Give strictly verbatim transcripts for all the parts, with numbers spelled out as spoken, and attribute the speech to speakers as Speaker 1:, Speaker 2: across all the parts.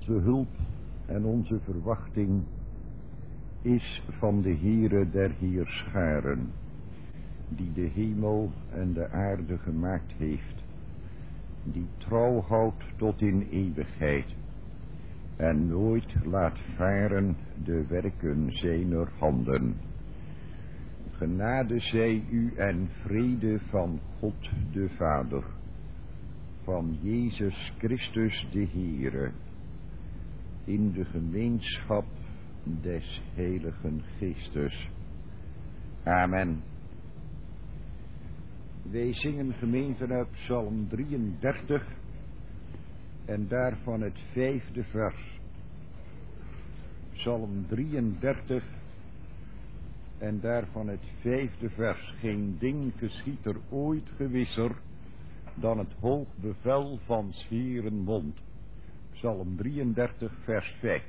Speaker 1: Onze hulp en onze verwachting is van de Heere der Heerscharen, die de hemel en de aarde gemaakt heeft, die trouw houdt tot in eeuwigheid en nooit laat varen de werken zijner handen. Genade zij u en vrede van God de Vader, van Jezus Christus de Heere, in de gemeenschap des Heiligen Geestes. Amen. Wij zingen gemeente uit Psalm drieëndertig en daarvan het vijfde vers. Psalm drieëndertig en daarvan het vijfde vers. Geen ding geschiedt er ooit gewisser dan het hoog bevel van 's Heeren mond. Psalm drieëndertig vers vijf.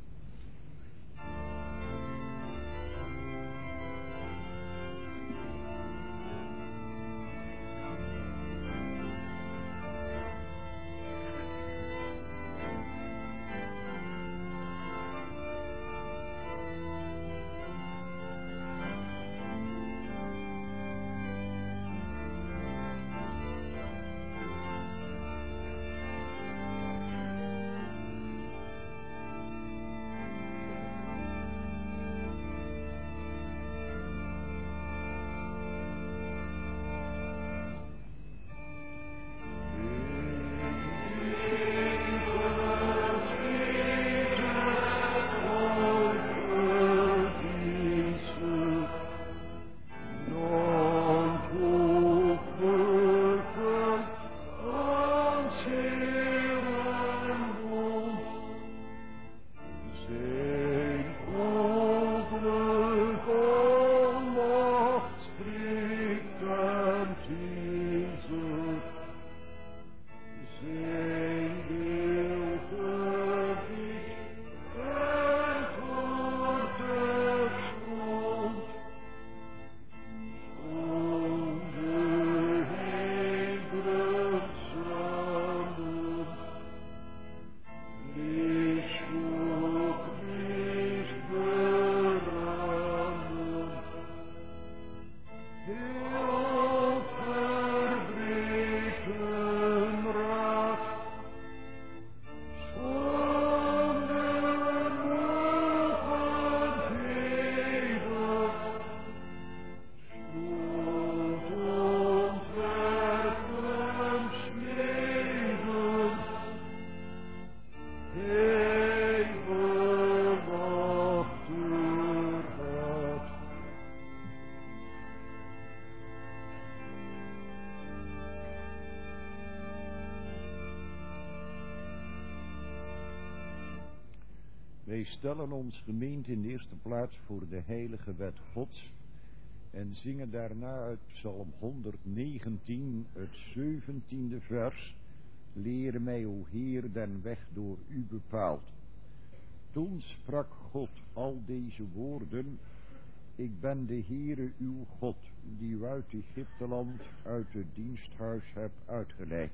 Speaker 1: Wij stellen ons gemeente in de eerste plaats voor de heilige wet Gods en zingen daarna uit Psalm honderdnegentien, het zeventiende vers. Leer mij, o Heer, den weg door u bepaald. Toen sprak God al deze woorden: ik ben de Heere uw God, die u uit Egypteland, uit het diensthuis hebt uitgeleid.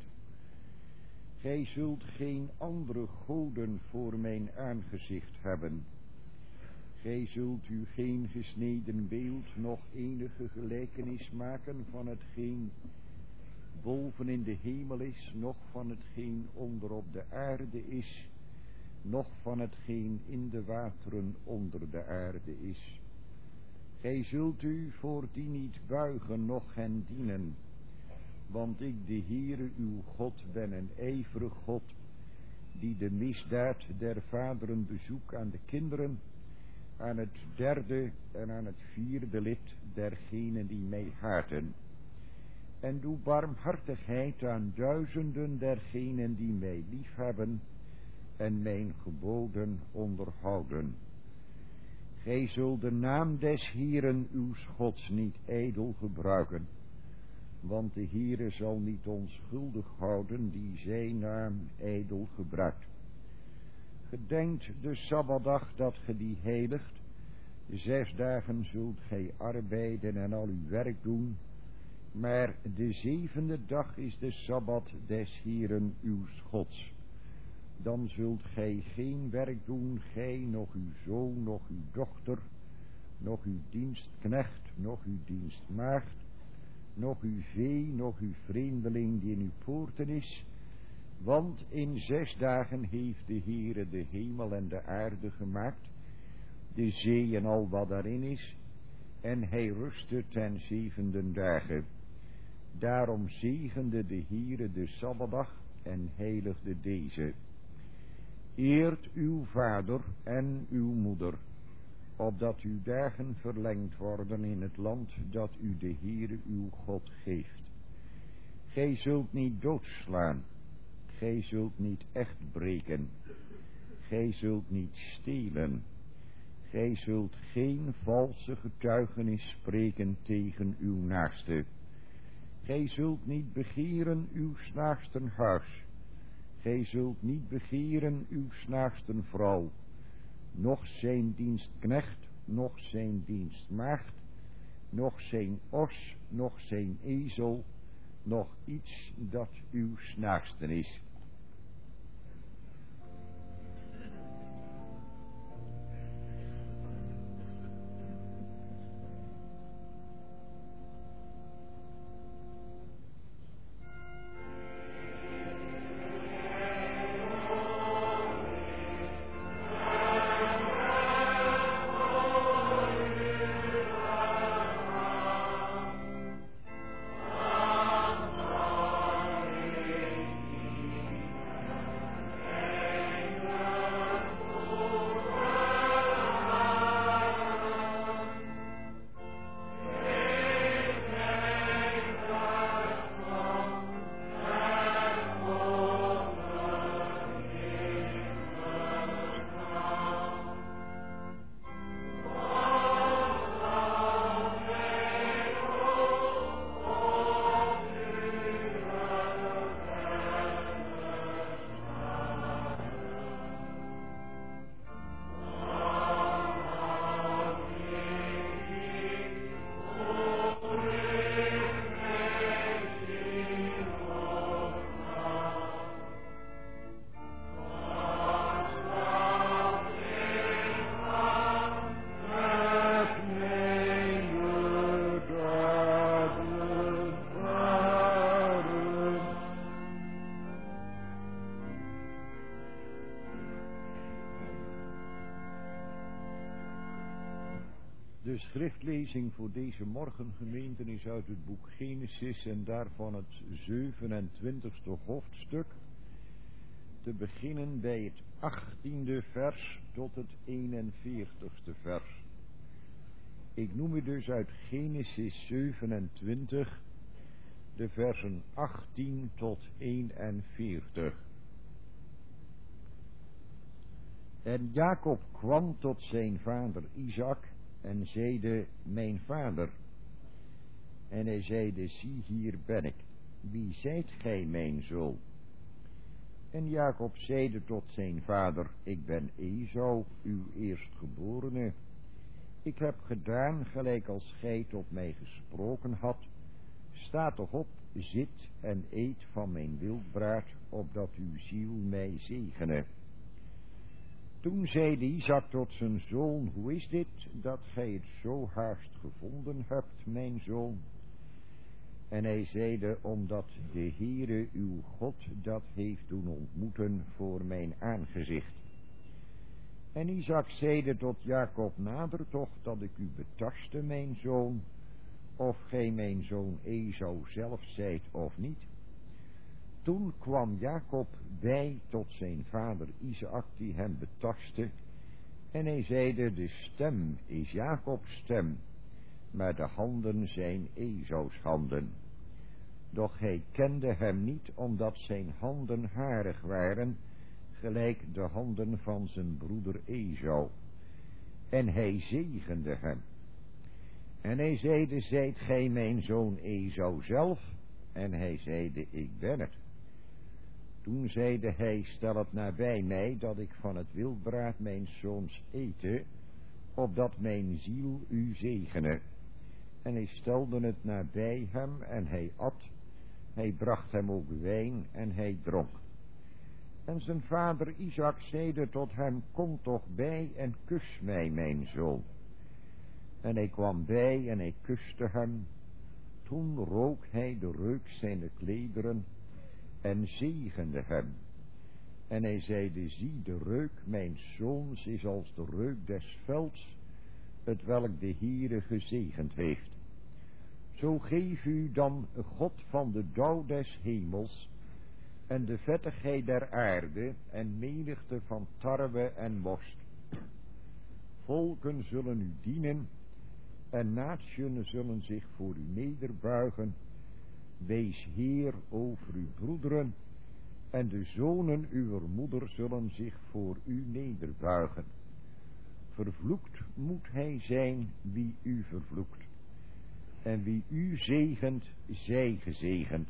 Speaker 1: Gij zult geen andere goden voor mijn aangezicht hebben. Gij zult u geen gesneden beeld, noch enige gelijkenis maken van hetgeen boven in de hemel is, noch van hetgeen onder op de aarde is, noch van hetgeen in de wateren onder de aarde is. Gij zult u voor die niet buigen, noch hen dienen. Want ik, de Heere uw God, ben een ijverig God, die de misdaad der vaderen bezoekt aan de kinderen, aan het derde en aan het vierde lid dergenen die mij haten. En doe barmhartigheid aan duizenden dergenen die mij liefhebben en mijn geboden onderhouden. Gij zult de naam des Heeren uws Gods niet ijdel gebruiken, want de Heere zal niet onschuldig houden die zijn naam ijdel gebruikt. Gedenkt de Sabbatdag dat ge die heiligt. Zes dagen zult gij arbeiden en al uw werk doen, maar de zevende dag is de Sabbat des Heeren uws Gods. dan zult gij geen werk doen, gij, nog uw zoon, nog uw dochter, nog uw dienstknecht, nog uw dienstmaagd, nog uw vee, nog uw vreemdeling die in uw poorten is. Want in zes dagen heeft de Heere de hemel en de aarde gemaakt, de zee en al wat daarin is, en hij rustte ten zevende dagen. Daarom zegende de Heere de Sabbatdag en heiligde deze. Eert uw vader en uw moeder, opdat uw dagen verlengd worden in het land dat u de Heere uw God geeft. Gij zult niet doodslaan, gij zult niet echt breken, gij zult niet stelen, gij zult geen valse getuigenis spreken tegen uw naaste. Gij zult niet begeren uw naasten huis, gij zult niet begeren uw naasten vrouw, noch zijn dienstknecht, noch zijn dienstmaagd, noch zijn os, noch zijn ezel, noch iets dat uw naasten is. De schriftlezing voor deze morgengemeente is uit het boek Genesis en daarvan het zevenentwintigste hoofdstuk, te beginnen bij het achttiende vers tot het eenenveertigste vers. Ik noem u dus uit Genesis zevenentwintig de versen achttien tot eenenveertig. En Jacob kwam tot zijn vader Isaac en zeide: mijn vader. En hij zeide: zie, hier ben ik. Wie zijt gij, mijn zoon? En Jacob zeide tot zijn vader: ik ben Esau, uw eerstgeborene. Ik heb gedaan gelijk als gij tot mij gesproken had. Sta toch op, zit en eet van mijn wildbraad, opdat uw ziel mij zegene. Toen zeide Isaac tot zijn zoon: hoe is dit dat gij het zo haast gevonden hebt, mijn zoon? En hij zeide: omdat de Heere uw God dat heeft doen ontmoeten voor mijn aangezicht. En Isaac zeide tot Jacob: nader toch dat ik u betaste, mijn zoon, of gij mijn zoon Esau zelf zijt of niet. Toen kwam Jacob bij tot zijn vader Isaac, die hem betastte, en hij zeide: de stem is Jacobs stem, maar de handen zijn Esaus handen. Doch hij kende hem niet, omdat zijn handen harig waren, gelijk de handen van zijn broeder Esau. En hij zegende hem. En hij zeide: zijt gij mijn zoon Esau zelf? En hij zeide: ik ben het. Toen zeide hij: stel het nabij mij, dat ik van het wildbraad mijn zoons ete, opdat mijn ziel u zegene. En hij stelde het nabij hem, en hij at. Hij bracht hem ook wijn, en hij dronk. En zijn vader Isaac zeide tot hem, kom toch bij en kus mij, mijn zoon. En hij kwam bij en hij kuste hem. Toen rook hij de reuk zijner klederen en zegende hem. En hij zeide, zie, de reuk mijn zoons is als de reuk des velds, het welk de Heere gezegend heeft. Zo geef u dan, God van de dauw des hemels, en de vettigheid der aarde, en menigte van tarwe en worst. Volken zullen u dienen, en nationen zullen zich voor u nederbuigen. Wees Heer over uw broederen, en de zonen uwer moeder zullen zich voor u nederbuigen. Vervloekt moet hij zijn wie u vervloekt, en wie u zegent, zij gezegend.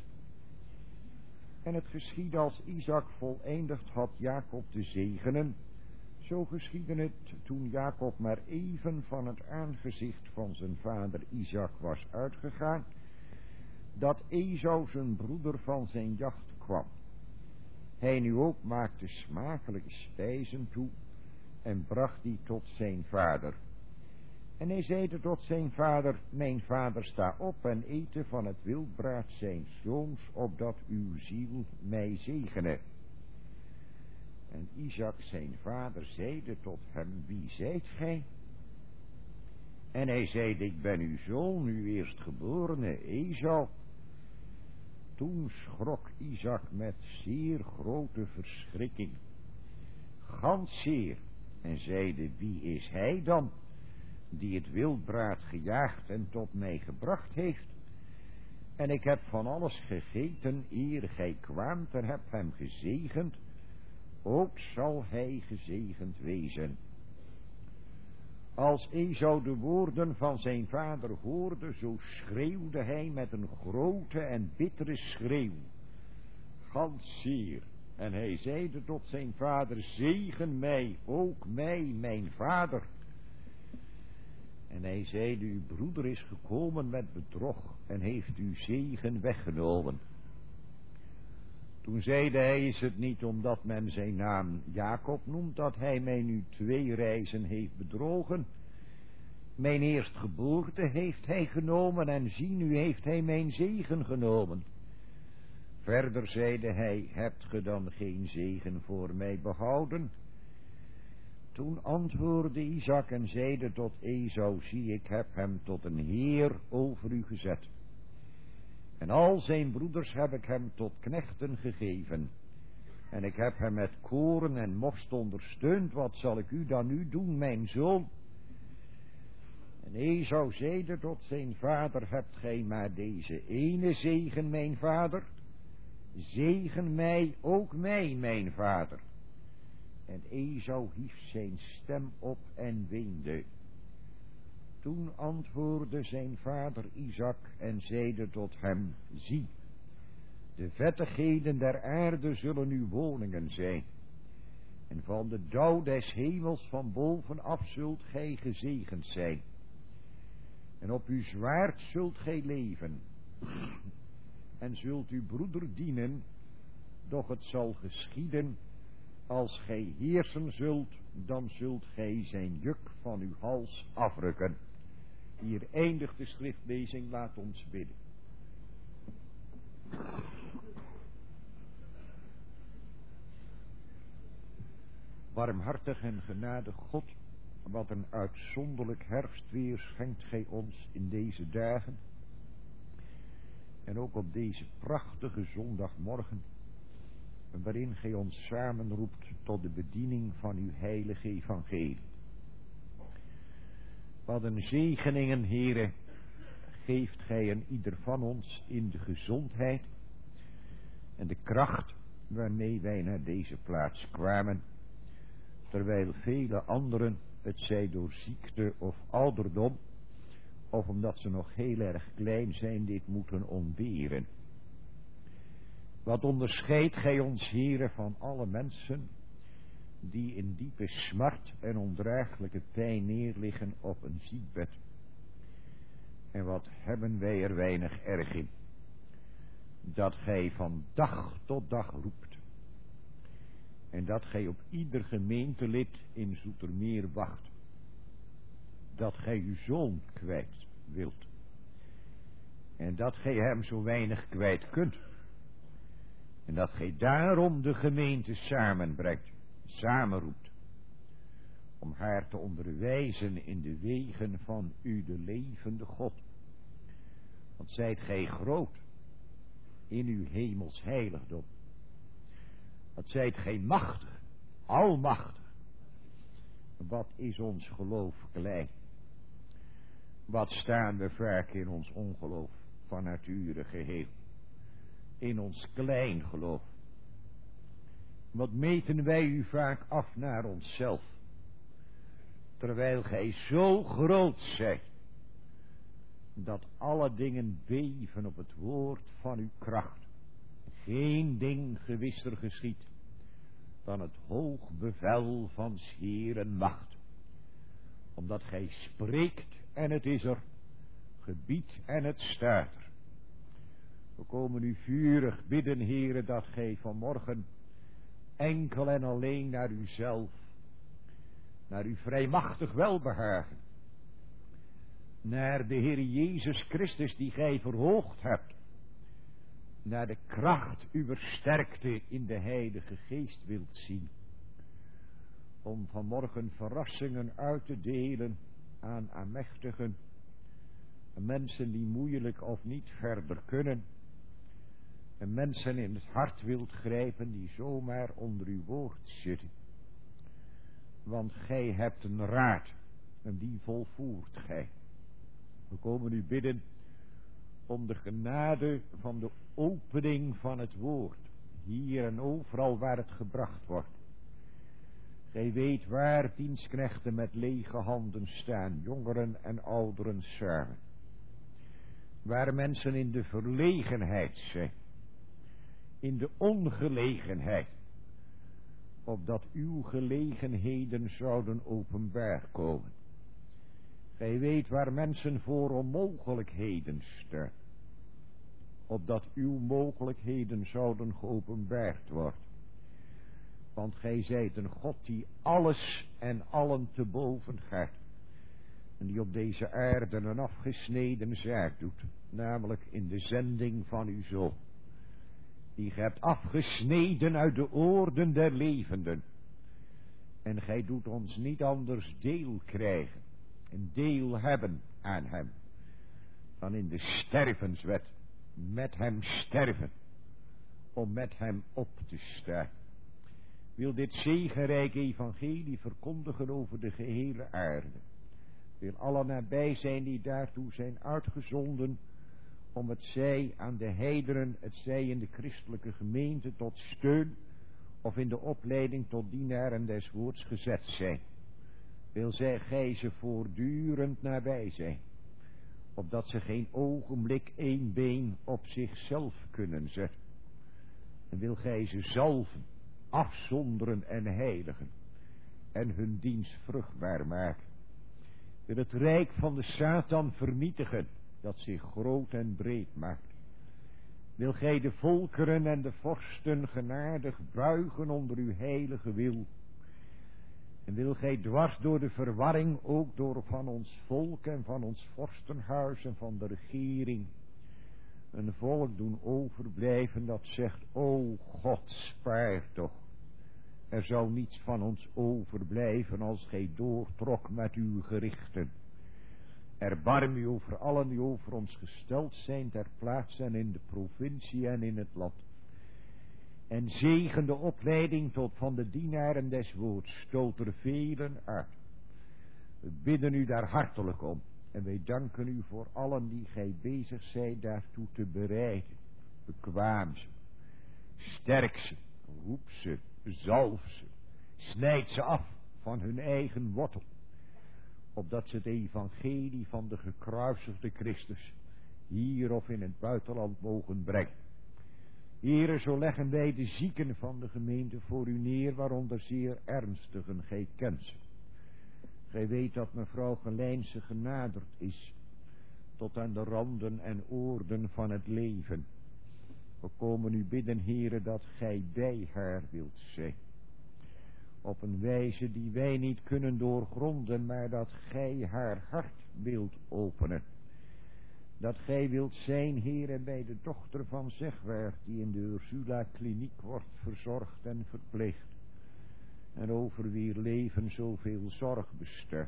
Speaker 1: En het geschiedde als Isaac voleindigd had Jacob te zegenen, zo geschiedde het toen Jacob maar even van het aangezicht van zijn vader Isaac was uitgegaan, dat Esau zijn broeder van zijn jacht kwam. Hij nu ook maakte smakelijke spijzen toe en bracht die tot zijn vader. En hij zeide tot zijn vader, mijn vader, sta op en eten van het wildbraad zijn zoons, opdat uw ziel mij zegene. En Isaac zijn vader zeide tot hem, wie zijt gij? En hij zeide, ik ben uw zoon, uw eerstgeborene Esau. Toen schrok Isaac met zeer grote verschrikking, gans zeer, en zeide, wie is hij dan, die het wildbraad gejaagd en tot mij gebracht heeft? En ik heb van alles gegeten, eer gij kwaamt, en heb hem gezegend, ook zal hij gezegend wezen. Als Esau de woorden van zijn vader hoorde, zo schreeuwde hij met een grote en bittere schreeuw, gans zeer. En hij zeide tot zijn vader, zegen mij, ook mij, mijn vader. En hij zeide, uw broeder is gekomen met bedrog en heeft uw zegen weggenomen. Toen zeide hij, is het niet omdat men zijn naam Jacob noemt, dat hij mij nu twee reizen heeft bedrogen? Mijn eerstgeboorte heeft hij genomen en zie, nu heeft hij mijn zegen genomen. Verder zeide hij, hebt ge dan geen zegen voor mij behouden? Toen antwoordde Isaac en zeide tot Esau, zie, ik heb hem tot een heer over u gezet. En al zijn broeders heb ik hem tot knechten gegeven. En ik heb hem met koren en most ondersteund, wat zal ik u dan nu doen, mijn zoon? En Esau zeide tot zijn vader, hebt gij maar deze ene zegen, mijn vader? Zegen mij, ook mij, mijn vader. En Esau hief zijn stem op en weende. Toen antwoordde zijn vader Isaac en zeide tot hem, zie, de vettigheden der aarde zullen uw woningen zijn. En van de dauw des hemels van bovenaf zult gij gezegend zijn. En op uw zwaard zult gij leven. En zult uw broeder dienen, doch het zal geschieden, als gij heersen zult, dan zult gij zijn juk van uw hals afrukken. Hier eindigt de schriftlezing, laat ons bidden. Barmhartig en genadig God, wat een uitzonderlijk herfstweer schenkt gij ons in deze dagen. En ook op deze prachtige zondagmorgen, waarin gij ons samenroept tot de bediening van uw heilige evangelie. Wat een zegeningen, Heere, geeft gij een ieder van ons in de gezondheid en de kracht waarmee wij naar deze plaats kwamen, terwijl vele anderen, het zij door ziekte of ouderdom, of omdat ze nog heel erg klein zijn, dit moeten ontberen. Wat onderscheidt gij ons, Heere, van alle mensen die in diepe smart en ondraaglijke pijn neerliggen op een ziekbed? En wat hebben wij er weinig erg in, dat gij van dag tot dag roept En dat gij op ieder gemeentelid in Zoetermeer wacht. Dat gij uw zoon kwijt wilt. En dat gij hem zo weinig kwijt kunt. En dat gij daarom de gemeente samenbrengt, samenroept. Om haar te onderwijzen in de wegen van u de levende God. Want zijt gij groot in uw hemels heiligdom. Wat zijt gij machtig, almachtig. Wat is ons geloof klein. Wat staan we vaak in ons ongeloof van nature geheel. In ons klein geloof. Wat meten wij u vaak af naar onszelf. Terwijl gij zo groot zijt. Dat alle dingen beven op het woord van uw kracht. Geen ding gewisser geschiet. Dan het hoog bevel van 's Heeren macht. Omdat gij spreekt en het is er. Gebiedt en het staat er. We komen u vurig bidden, Heere, dat gij vanmorgen enkel en alleen naar uzelf, naar uw vrijmachtig welbehagen, naar de Heer Jezus Christus die gij verhoogd hebt, naar de kracht uw sterkte in de Heilige Geest wilt zien, om vanmorgen verrassingen uit te delen aan aanmächtigen, mensen die moeilijk of niet verder kunnen, en mensen in het hart wilt grijpen die zomaar onder uw woord zitten. Want gij hebt een raad en die volvoert gij. We komen u bidden om de genade van de opening van het woord. Hier en overal waar het gebracht wordt. Gij weet waar dienstknechten met lege handen staan, jongeren en ouderen samen. Waar mensen in de verlegenheid zijn. In de ongelegenheid. Opdat uw gelegenheden zouden openbaar komen. Gij weet waar mensen voor onmogelijkheden staan. Opdat uw mogelijkheden zouden geopenbaard worden. Want gij zijt een God die alles en allen te boven gaat. En die op deze aarde een afgesneden zaak doet. Namelijk in de zending van uw zoon. Die gij hebt afgesneden uit de oorden der levenden. En gij doet ons niet anders deel krijgen. En deel hebben aan hem. Dan in de stervenswet. Met hem sterven. Om met hem op te staan. Wil dit zegenrijke evangelie verkondigen over de gehele aarde. Wil alle nabij zijn die daartoe zijn uitgezonden. Om het zij aan de heidenen, het zij in de christelijke gemeente tot steun. Of in de opleiding tot dienaren des woords gezet zijn. Wil zij gij ze voortdurend nabij zijn. Opdat ze geen ogenblik één been op zichzelf kunnen zetten. En wil gij ze zalven, afzonderen en heiligen. En hun dienst vruchtbaar maken. Wil het rijk van de Satan vernietigen. Dat zich groot en breed maakt. Wil gij de volkeren en de vorsten genadig buigen onder uw heilige wil. En wil gij dwars door de verwarring ook door van ons volk en van ons vorstenhuis en van de regering. Een volk doen overblijven dat zegt, o God, spaar toch. Er zou niets van ons overblijven als gij doortrok met uw gerichten. Erbarm u over allen die over ons gesteld zijn ter plaatse en in de provincie en in het land. En zegen de opleiding tot van de dienaren des woords, stoot er velen uit. We bidden u daar hartelijk om. En wij danken u voor allen die gij bezig zijt daartoe te bereiden. Bekwaam ze. Sterk ze. Roep ze. Zalf ze. Snijd ze af van hun eigen wortel. Opdat ze het evangelie van de gekruisigde Christus hier of in het buitenland mogen brengen. Here, zo leggen wij de zieken van de gemeente voor u neer, waaronder zeer ernstigen, gij kent ze. Gij weet dat mevrouw Gelijnse genaderd is, tot aan de randen en oorden van het leven. We komen u bidden, Here, dat gij bij haar wilt zijn. op een wijze die wij niet kunnen doorgronden, maar dat gij haar hart wilt openen. Dat gij wilt zijn, Heere, bij de dochter van Zegwaart, die in de Ursula kliniek wordt verzorgd en verpleegd, en over wier leven zoveel zorg bestaat.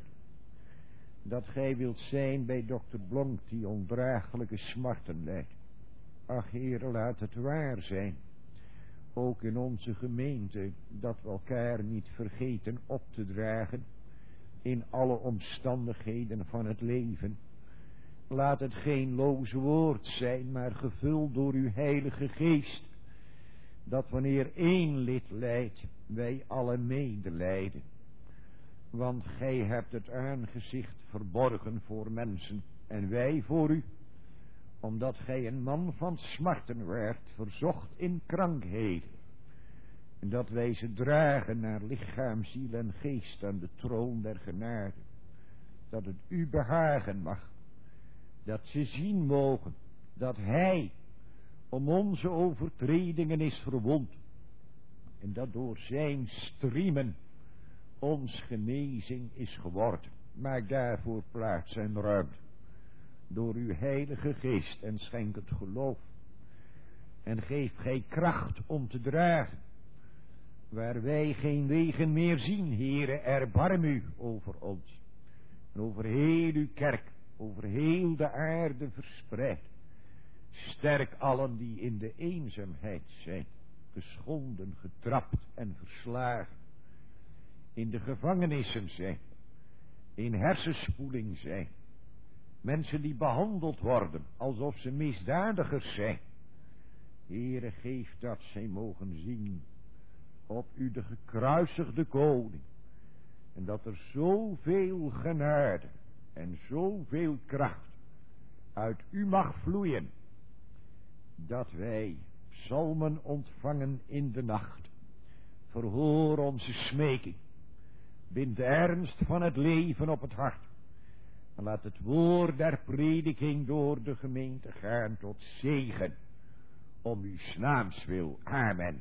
Speaker 1: Dat gij wilt zijn bij dokter Blonk, die ondraaglijke smarten lijdt. Ach, Heere, laat het waar zijn, ook in onze gemeente, dat we elkaar niet vergeten op te dragen in alle omstandigheden van het leven. Laat het geen loos woord zijn, maar gevuld door uw heilige geest, dat wanneer één lid lijdt, wij alle medelijden. Want gij hebt het aangezicht verborgen voor mensen, en wij voor u, omdat gij een man van smarten werd, verzocht in krankheden, en dat wij ze dragen naar lichaam, ziel en geest aan de troon der genade, dat het u behagen mag, dat ze zien mogen, dat hij om onze overtredingen is verwond, en dat door zijn striemen ons genezing is geworden. Maak daarvoor plaats en ruimte door uw heilige geest, en schenk het geloof, en geef gij kracht om te dragen waar wij geen wegen meer zien. Heere, erbarm u over ons en over heel uw kerk, over heel de aarde verspreid. Sterk allen die in de eenzaamheid zijn, geschonden, getrapt en verslagen, in de gevangenissen zijn, in hersenspoeling zijn, mensen die behandeld worden alsof ze misdadigers zijn. Heere, geef dat zij mogen zien op u de gekruisigde koning, en dat er zoveel genade en zoveel kracht uit u mag vloeien, dat wij psalmen ontvangen in de nacht. Verhoor onze smeking, bind de ernst van het leven op het hart, en laat het woord der prediking door de gemeente gaan tot zegen om uw naams wil. Amen.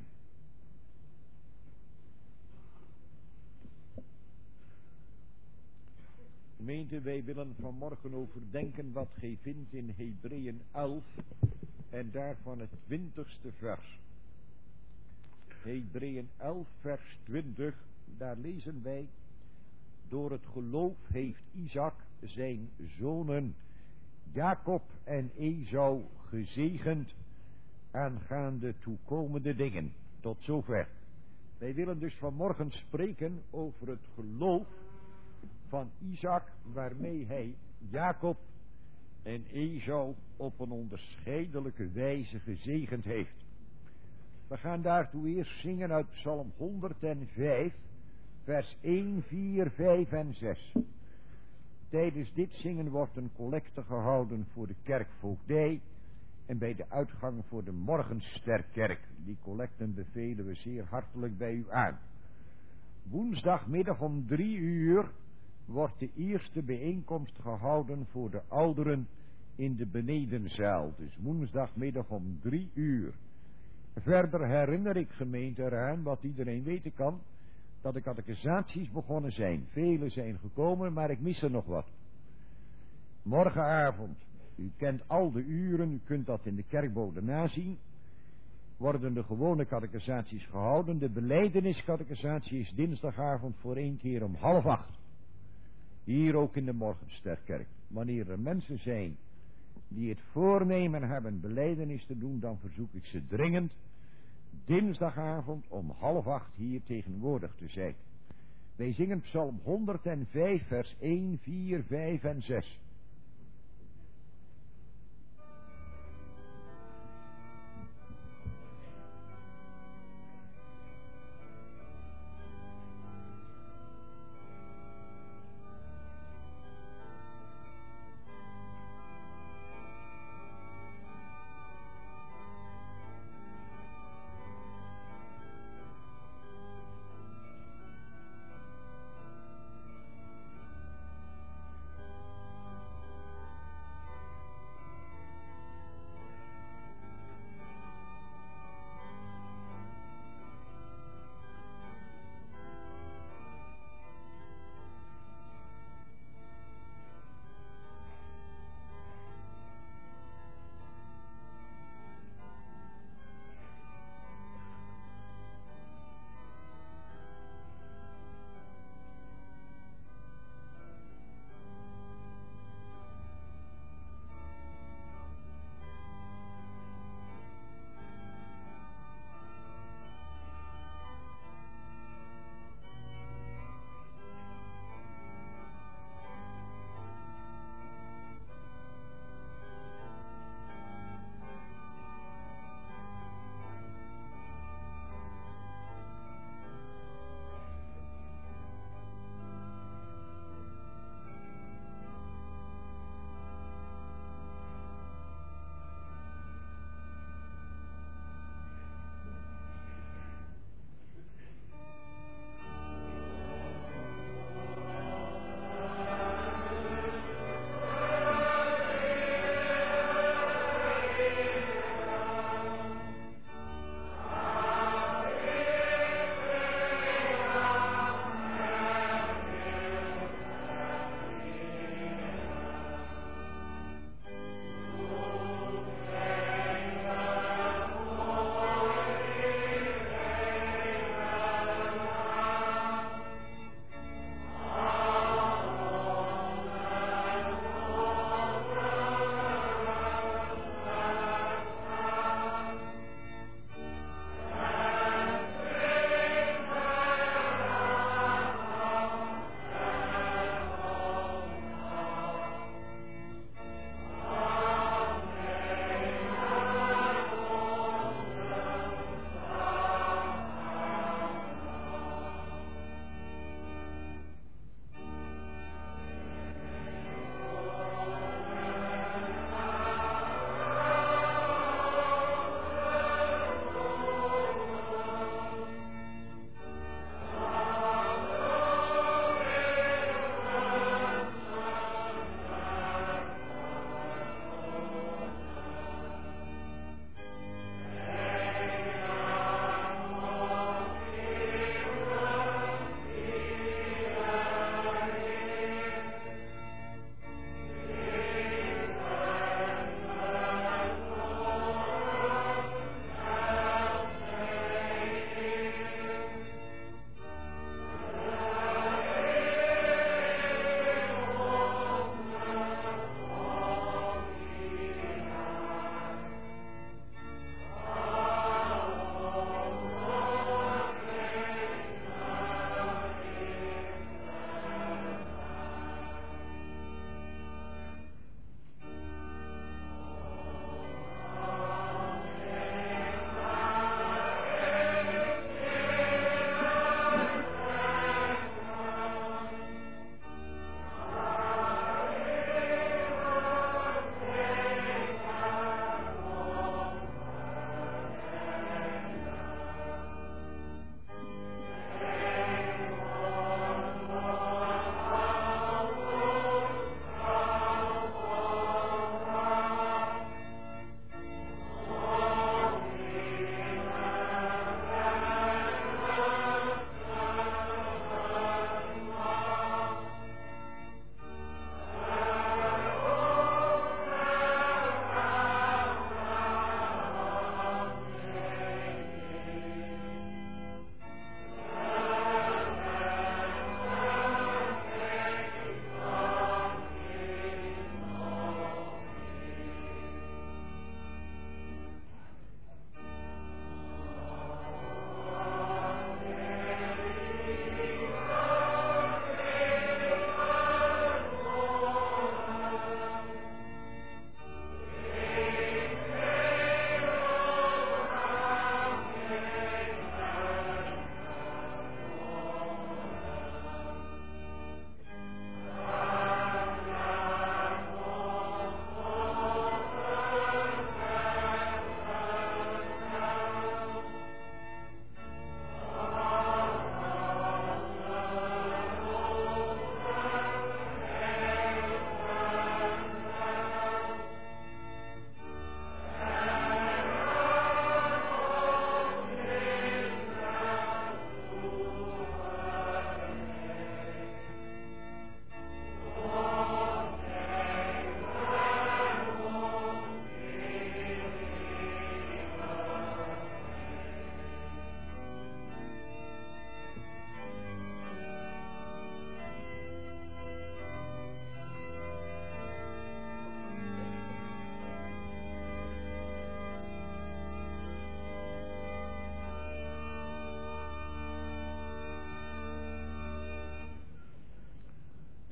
Speaker 1: Gemeente, wij willen vanmorgen overdenken wat gij vindt in Hebreeën elf en daarvan het twintigste vers. Hebreeën elf vers twintig, daar lezen wij: door het geloof heeft Isaac zijn zonen Jacob en Esau gezegend aangaande toekomende dingen. Tot zover. Wij willen dus vanmorgen spreken over het geloof van Isaac, waarmee hij Jacob en Esau op een onderscheidelijke wijze gezegend heeft. We gaan daartoe eerst zingen uit Psalm honderdvijf, vers één, vier, vijf en zes. Tijdens dit zingen wordt een collecte gehouden voor de kerkvoogdij en bij de uitgang voor de Morgensterkerk. Die collecten bevelen we zeer hartelijk bij u aan. Woensdagmiddag om drie uur wordt de eerste bijeenkomst gehouden voor de ouderen in de benedenzaal. Dus woensdagmiddag om drie uur. Verder herinner ik gemeente eraan, wat iedereen weten kan, dat de catechisaties begonnen zijn. Velen zijn gekomen, maar ik mis er nog wat. Morgenavond, u kent al de uren, u kunt dat in de kerkbode nazien, worden de gewone catechisaties gehouden. De belijdeniscatechisatie is dinsdagavond voor één keer om half acht. Hier ook in de Morgensterkerk. Wanneer er mensen zijn die het voornemen hebben belijdenis te doen, dan verzoek ik ze dringend dinsdagavond om half acht hier tegenwoordig te zijn. Wij zingen Psalm honderdvijf vers één, vier, vijf en zes.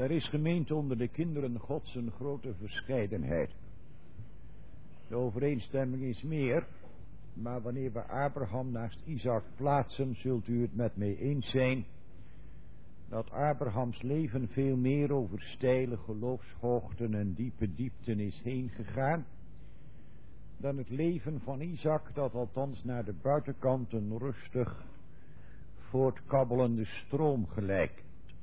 Speaker 1: Er is gemeente onder de kinderen Gods een grote verscheidenheid. De overeenstemming is meer, maar wanneer we Abraham naast Isaac plaatsen, zult u het met mij eens zijn dat Abrahams leven veel meer over steile geloofshoogten en diepe diepten is heen gegaan dan het leven van Isaac, dat althans naar de buitenkant een rustig voortkabbelende stroom gelijkt.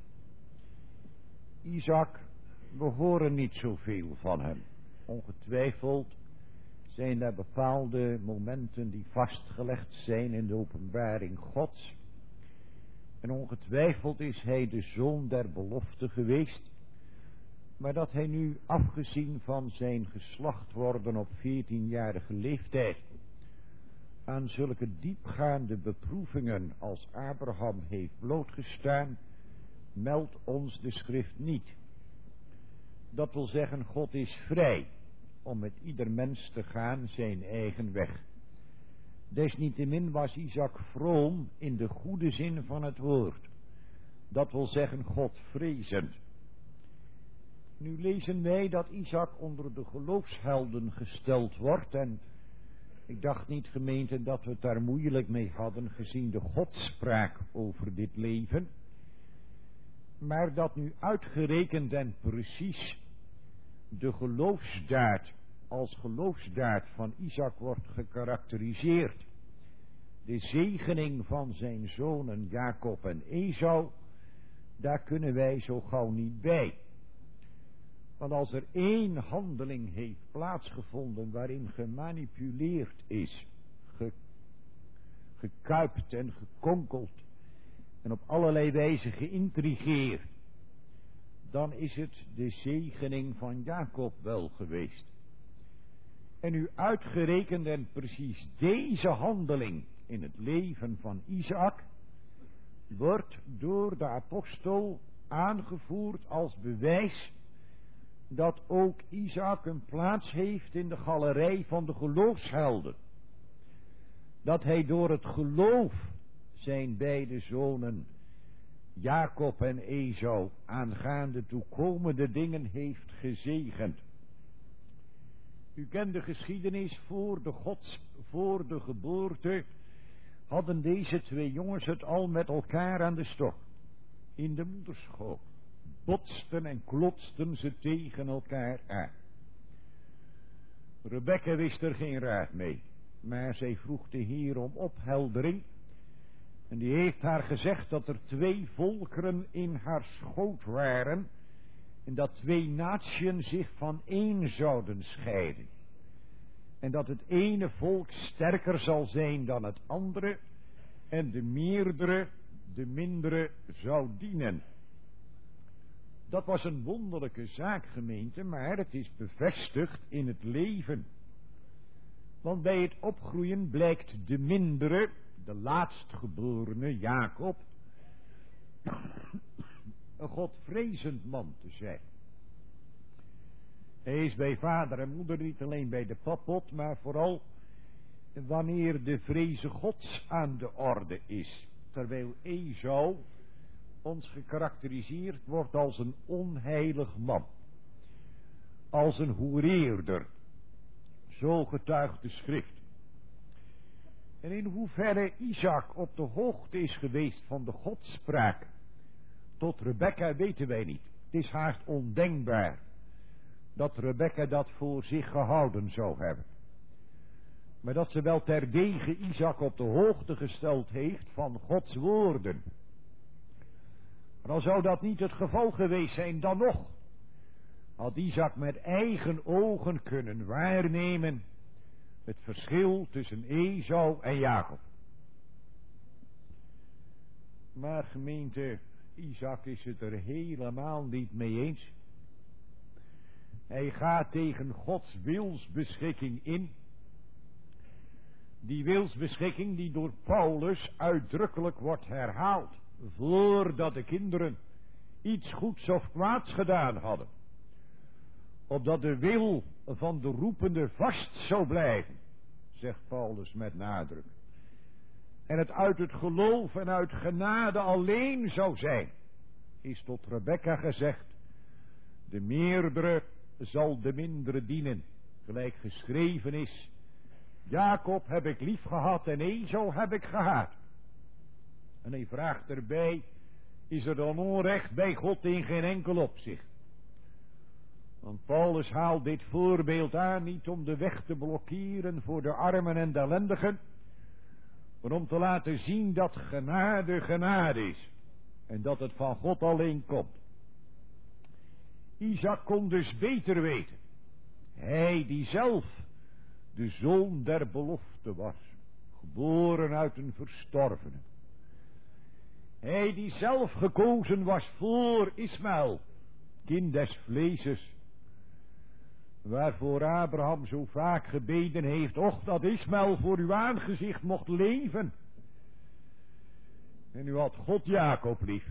Speaker 1: Isaac, we horen niet zoveel van hem. Ongetwijfeld zijn er bepaalde momenten die vastgelegd zijn in de openbaring Gods. En ongetwijfeld is hij de zoon der belofte geweest, maar dat hij nu, afgezien van zijn geslacht worden op veertienjarige leeftijd, aan zulke diepgaande beproevingen als Abraham heeft blootgestaan, meldt ons de schrift niet. Dat wil zeggen, God is vrij om met ieder mens te gaan zijn eigen weg. Desniettemin was Isaac vroom in de goede zin van het woord. Dat wil zeggen, Godvrezend. Nu lezen wij dat Isaac onder de geloofshelden gesteld wordt, en ik dacht niet, gemeente, dat we het daar moeilijk mee hadden gezien de godspraak over dit leven, maar dat nu uitgerekend en precies de geloofsdaad als geloofsdaad van Isaac wordt gekarakteriseerd, de zegening van zijn zonen Jacob en Esau, daar kunnen wij zo gauw niet bij. Want als er één handeling heeft plaatsgevonden waarin gemanipuleerd is, ge, gekuipt en gekonkeld en op allerlei wijze geïntrigeerd, dan is het de zegening van Jacob wel geweest. En nu uitgerekend en precies deze handeling in het leven van Isaac wordt door de apostel aangevoerd als bewijs dat ook Isaac een plaats heeft in de galerij van de geloofshelden. Dat hij door het geloof zijn beide zonen Jacob en Esau aangaande toekomende dingen heeft gezegend. U kent de geschiedenis, voor de gods, voor de geboorte hadden deze twee jongens het al met elkaar aan de stok. In de moederschoot botsten en klotsten ze tegen elkaar aan. Rebecca wist er geen raad mee, maar zij vroeg de Heer om opheldering. En die heeft haar gezegd dat er twee volkeren in haar schoot waren en dat twee natieën zich van één zouden scheiden. En dat het ene volk sterker zal zijn dan het andere en de meerdere de mindere zou dienen. Dat was een wonderlijke zaak, gemeente, maar het is bevestigd in het leven. Want bij het opgroeien blijkt de mindere, de laatstgeborene Jacob, een godvrezend man te zijn. Hij is bij vader en moeder niet alleen bij de papot, maar vooral wanneer de vreze Gods aan de orde is. Terwijl Esau ons gekarakteriseerd wordt als een onheilig man, als een hoereerder. Zo getuigt de schrift. En in hoeverre Isaac op de hoogte is geweest van de godspraak tot Rebecca weten wij niet. Het is haast ondenkbaar dat Rebecca dat voor zich gehouden zou hebben. Maar dat ze wel terdege Isaac op de hoogte gesteld heeft van Gods woorden. Maar al zou dat niet het geval geweest zijn, dan nog had Isaac met eigen ogen kunnen waarnemen het verschil tussen Esau en Jacob. Maar gemeente, Isaac is het er helemaal niet mee eens. Hij gaat tegen Gods wilsbeschikking in. Die wilsbeschikking die door Paulus uitdrukkelijk wordt herhaald, voordat de kinderen iets goeds of kwaads gedaan hadden, opdat de wil van de roepende vast zou blijven, zegt Paulus met nadruk, en het uit het geloof en uit genade alleen zou zijn, is tot Rebecca gezegd De meerdere zal de mindere dienen, gelijk geschreven is. Jacob heb ik lief gehad en Esau heb ik gehaat. En hij vraagt erbij, is er dan onrecht bij God in geen enkel opzicht? Want Paulus haalt dit voorbeeld aan niet om de weg te blokkeren voor de armen en de ellendigen, maar om te laten zien dat genade genade is en dat het van God alleen komt. Isaac kon dus beter weten, hij die zelf de zoon der belofte was, geboren uit een verstorvene. Hij die zelf gekozen was voor Ismaël, kind des vleeses, waarvoor Abraham zo vaak gebeden heeft, och dat Ismaël voor uw aangezicht mocht leven. En u had God Jacob lief.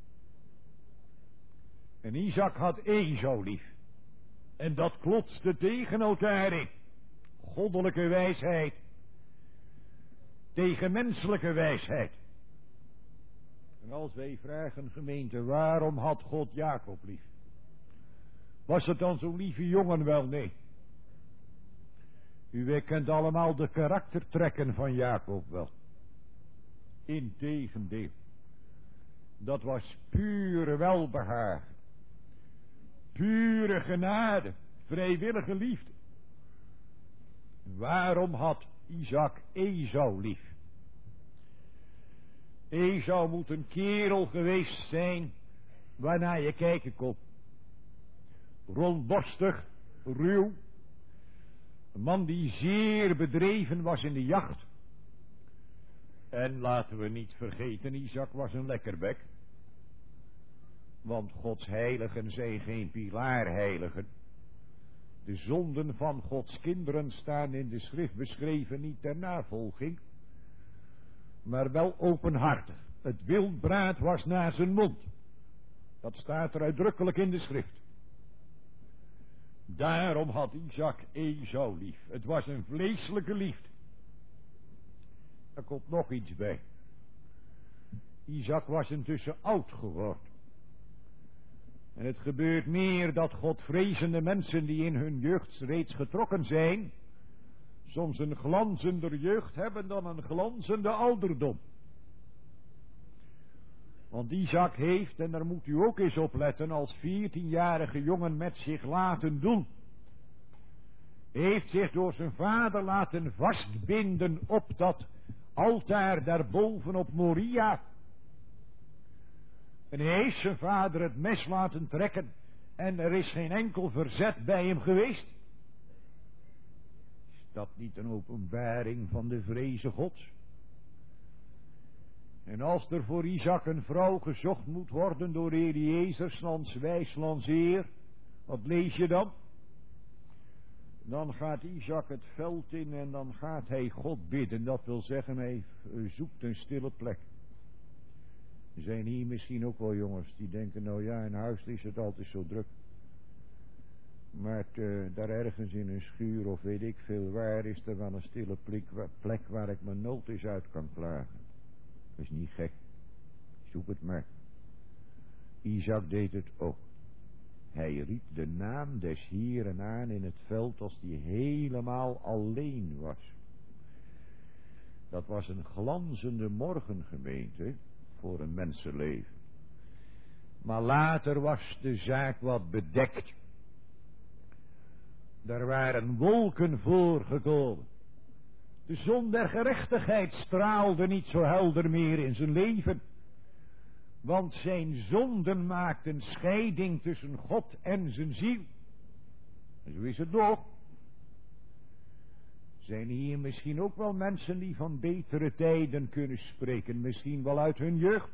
Speaker 1: En Isaac had Esau lief. En dat klotste tegen elkaar in. Goddelijke wijsheid tegen menselijke wijsheid. En als wij vragen, gemeente, waarom had God Jacob lief? Was het dan zo'n lieve jongen? Wel, nee. U kent allemaal de karaktertrekken van Jacob wel. Integendeel. Dat was pure welbehagen. Pure genade. Vrijwillige liefde. Waarom had Isaac Esau lief? Esau moet een kerel geweest zijn waarnaar je kijken kon. Rondborstig, ruw. Een man die zeer bedreven was in de jacht. En laten we niet vergeten, Isaac was een lekkerbek. Want Gods heiligen zijn geen pilaarheiligen. De zonden van Gods kinderen staan in de schrift beschreven niet ter navolging, maar wel openhartig. Het wildbraad was naar zijn mond. Dat staat er uitdrukkelijk in de schrift. Daarom had Isaac Esau lief. Het was een vleeselijke liefde. Er komt nog iets bij. Isaac was intussen oud geworden. En het gebeurt meer dat godvrezende mensen die in hun jeugd reeds getrokken zijn, soms een glanzender jeugd hebben dan een glanzende ouderdom. Want Isaac heeft, en daar moet u ook eens op letten, als veertienjarige jongen met zich laten doen. Heeft zich door zijn vader laten vastbinden op dat altaar daarboven op Moria. En hij heeft zijn vader het mes laten trekken en er is geen enkel verzet bij hem geweest. Is dat niet een openbaring van de vreze Gods? En als er voor Isaac een vrouw gezocht moet worden door Eliezer, 's lands wijs lanceer, wat lees je dan? Dan gaat Isaac het veld in en dan gaat hij God bidden. Dat wil zeggen, hij zoekt een stille plek. Er zijn hier misschien ook wel jongens die denken, nou ja, in huis is het altijd zo druk. Maar te, daar ergens in een schuur of weet ik veel waar is er wel een stille plek, plek waar ik mijn nood eens uit kan klagen. Dat is niet gek. Zoek het maar. Isaac deed het ook. Hij riep de naam des Heeren aan in het veld als die helemaal alleen was. Dat was een glanzende morgengemeente voor een mensenleven. Maar later was de zaak wat bedekt. Er waren wolken voorgekomen. De zon der gerechtigheid straalde niet zo helder meer in zijn leven. Want zijn zonden maakten scheiding tussen God en zijn ziel. En zo is het nog. Zijn hier misschien ook wel mensen die van betere tijden kunnen spreken. Misschien wel uit hun jeugd.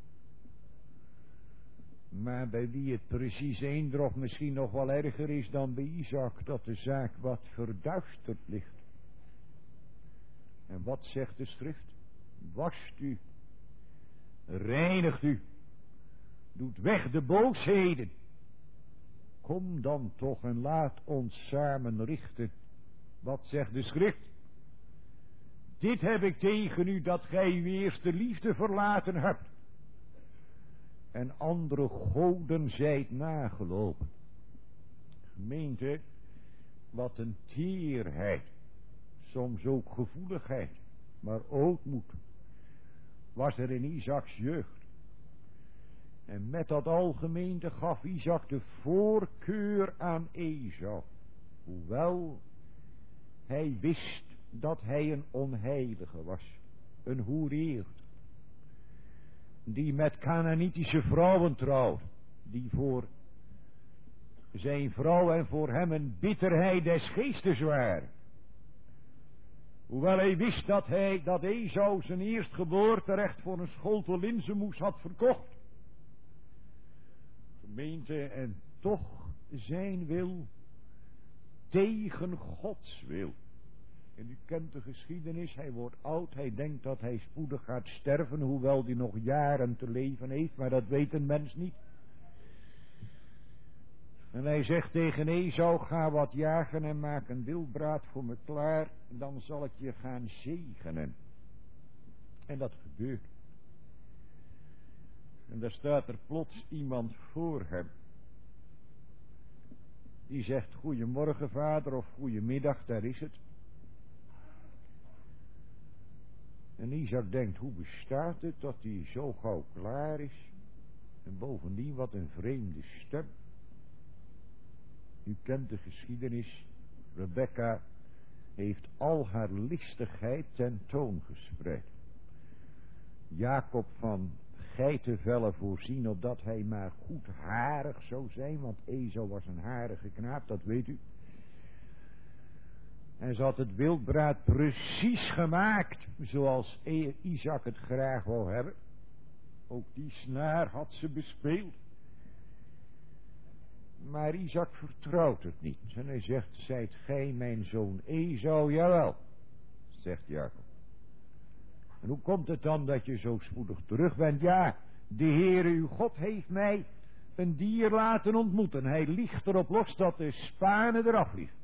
Speaker 1: Maar bij wie het precies eender of misschien nog wel erger is dan bij Isaac, dat de zaak wat verduisterd ligt. En wat zegt de schrift? Wast u. Reinigt u. Doet weg de boosheden. Kom dan toch en laat ons samen richten. Wat zegt de schrift? Dit heb ik tegen u, dat gij uw eerste liefde verlaten hebt. En andere goden zijt nagelopen. Gemeente, wat een teerheid, soms ook gevoeligheid, maar ootmoed was er in Isaaks jeugd. En met dat algemeente gaf Isaak de voorkeur aan Esau, hoewel hij wist dat hij een onheilige was, een hoereerd, die met Kanaanitische vrouwen trouwde, die voor zijn vrouw en voor hem een bitterheid des geestes waren. Hoewel hij wist dat hij, dat Esau zijn eerstgeboorterecht voor een schotel linzenmoes had verkocht. Gemeente, en toch zijn wil tegen Gods wil. En u kent de geschiedenis, hij wordt oud, hij denkt dat hij spoedig gaat sterven, hoewel hij nog jaren te leven heeft, maar dat weet een mens niet. En hij zegt tegen Esau, ga wat jagen en maak een wildbraad voor me klaar, dan zal ik je gaan zegenen. En dat gebeurt. En daar staat er plots iemand voor hem. Die zegt, goedemorgen vader, of goedemiddag, daar is het. En Isaac denkt, hoe bestaat het dat hij zo gauw klaar is? En bovendien, wat een vreemde stem. U kent de geschiedenis. Rebecca heeft al haar listigheid tentoongespreid. Jacob van geitenvellen voorzien, opdat hij maar goed harig zou zijn, want Esau was een harige knaap, dat weet u. En ze had het wildbraad precies gemaakt, zoals Isaac het graag wou hebben. Ook die snaar had ze bespeeld. Maar Isaac vertrouwt het niet. En hij zegt, zijt gij mijn zoon Esau? Jawel, zegt Jacob. En hoe komt het dan dat je zo spoedig terug bent? Ja, de Heere uw God heeft mij een dier laten ontmoeten. Hij liegt erop los dat de spanen eraf vliegen.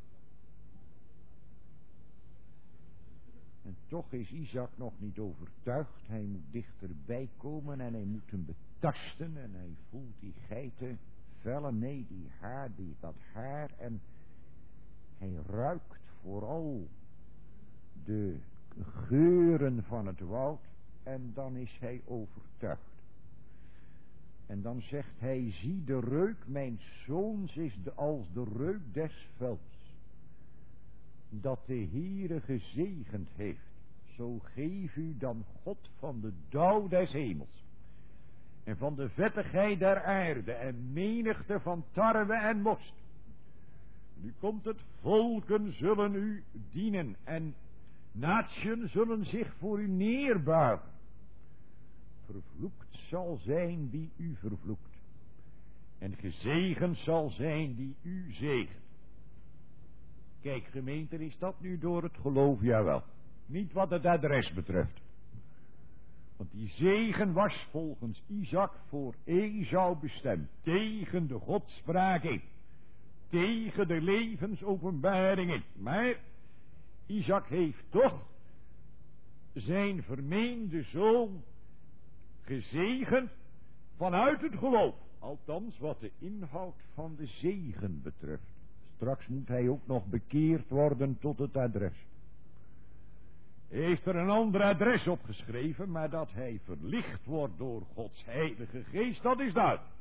Speaker 1: En toch is Isaac nog niet overtuigd. Hij moet dichterbij komen en hij moet hem betasten. En hij voelt die geitenvellen, nee, die haar, die, dat haar. En hij ruikt vooral de geuren van het woud. En dan is hij overtuigd. En dan zegt hij, zie de reuk mijn zoons is de, als de reuk des velds, dat de Heere gezegend heeft. Zo geef u dan God van de dauw des hemels, en van de vettigheid der aarde, en menigte van tarwe en most. Nu komt het, volken zullen u dienen, en natieën zullen zich voor u neerbuigen. Vervloekt zal zijn wie u vervloekt, en gezegend zal zijn die u zegent. Kijk gemeente, is dat nu door het geloof? Jawel. Niet wat het adres betreft. Want die zegen was volgens Isaac voor Esau bestemd. Tegen de godspraak in. Tegen de levensopenbaring in. Maar Isaac heeft toch zijn vermeende zoon gezegend vanuit het geloof. Althans wat de inhoud van de zegen betreft. Straks moet hij ook nog bekeerd worden tot het adres. Hij heeft er een ander adres opgeschreven, maar dat hij verlicht wordt door Gods heilige geest, dat is duidelijk.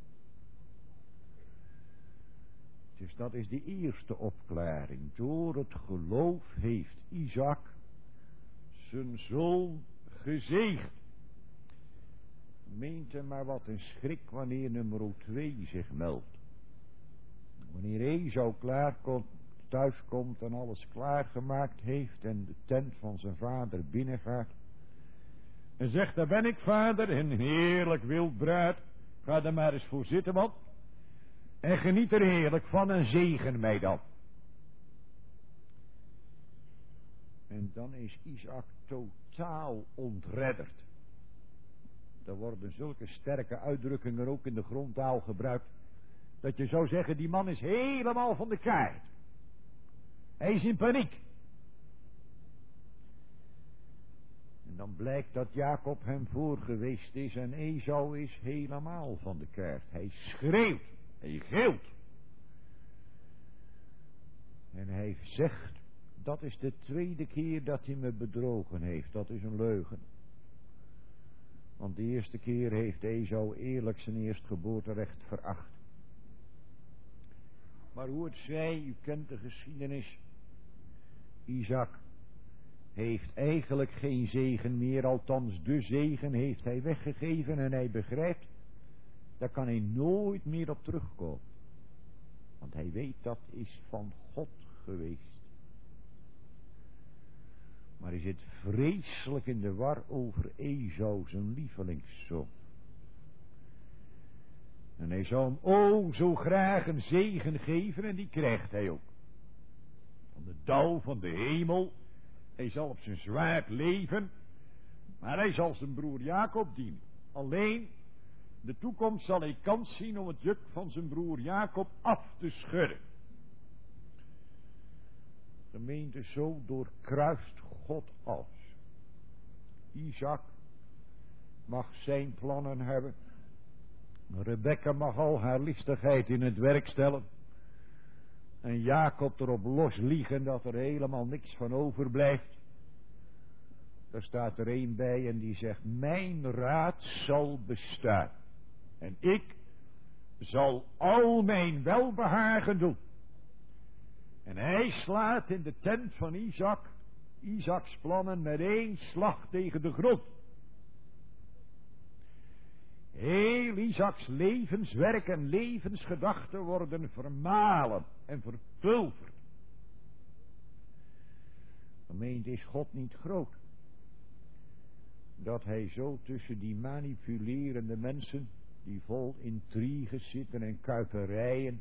Speaker 1: Dus dat is de eerste opklaring. Door het geloof heeft Isaac zijn zoon gezegend. Meent er maar wat een schrik wanneer nummer twee zich meldt. Wanneer Esau klaarkomt, thuiskomt en alles klaargemaakt heeft en de tent van zijn vader binnengaat. En zegt, daar ben ik vader, een heerlijk wildbraad. Ga er maar eens voor zitten, man. En geniet er heerlijk van en zegen mij dan. En dan is Isaac totaal ontredderd. Er worden zulke sterke uitdrukkingen ook in de grondtaal gebruikt, dat je zou zeggen, die man is helemaal van de kaart. Hij is in paniek. En dan blijkt dat Jacob hem voor geweest is en Esau is helemaal van de kaart. Hij schreeuwt, hij gilt. En hij zegt, dat is de tweede keer dat hij me bedrogen heeft. Dat is een leugen. Want de eerste keer heeft Esau eerlijk zijn eerstgeboorterecht veracht. Maar hoe het zij, u kent de geschiedenis. Isaac heeft eigenlijk geen zegen meer, althans de zegen heeft hij weggegeven en hij begrijpt, daar kan hij nooit meer op terugkomen. Want hij weet dat is van God geweest. Maar hij zit vreselijk in de war over Esau, zijn lievelingszoon. En hij zou hem oh zo graag een zegen geven en die krijgt hij ook. Van de dauw van de hemel. Hij zal op zijn zwaard leven. Maar hij zal zijn broer Jacob dienen. Alleen de toekomst zal hij kans zien om het juk van zijn broer Jacob af te schudden. Gemeente, zo doorkruist God alles. Isaac mag zijn plannen hebben. Rebekka mag al haar listigheid in het werk stellen. En Jacob erop losliegen dat er helemaal niks van overblijft. Daar staat er een bij en die zegt, mijn raad zal bestaan. En ik zal al mijn welbehagen doen. En hij slaat in de tent van Isaac, Isaacs plannen met één slag tegen de grond. Heel Isaacs levenswerk en levensgedachten worden vermalen en verpulverd. Gemeente, is God niet groot? Dat hij zo tussen die manipulerende mensen, die vol intriges zitten en kuiperijen,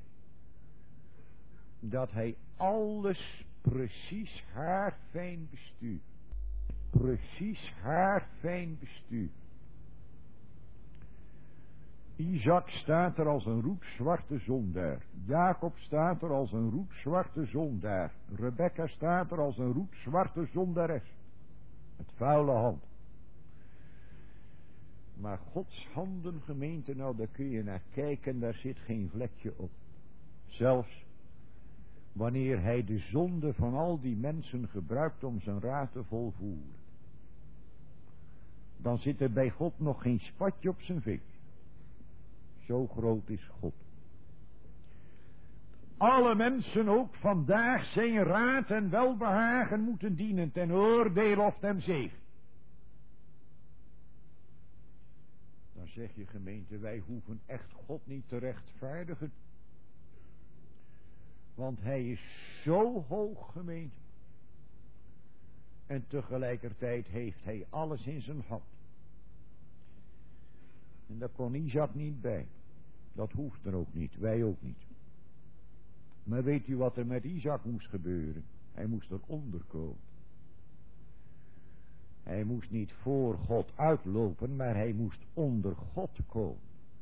Speaker 1: dat hij alles precies haarfijn bestuurt. Precies haarfijn bestuurt. Isaac staat er als een roetzwarte zondaar. Jacob staat er als een roetzwarte zondaar. Rebekka staat er als een roetzwarte zondares. Met vuile hand. Maar Gods handen, gemeente, nou daar kun je naar kijken, daar zit geen vlekje op. Zelfs wanneer hij de zonde van al die mensen gebruikt om zijn raad te volvoeren. Dan zit er bij God nog geen spatje op zijn vinger. Zo groot is God. Alle mensen ook vandaag zijn raad en welbehagen moeten dienen ten oordeel of ten zegen. Dan zeg je, gemeente, wij hoeven echt God niet te rechtvaardigen. Want hij is zo hoog, gemeente. En tegelijkertijd heeft hij alles in zijn hand. En daar kon Isaac niet bij. Dat hoeft er ook niet, wij ook niet. Maar weet u wat er met Isaac moest gebeuren? Hij moest eronder komen. Hij moest niet voor God uitlopen, maar hij moest onder God komen.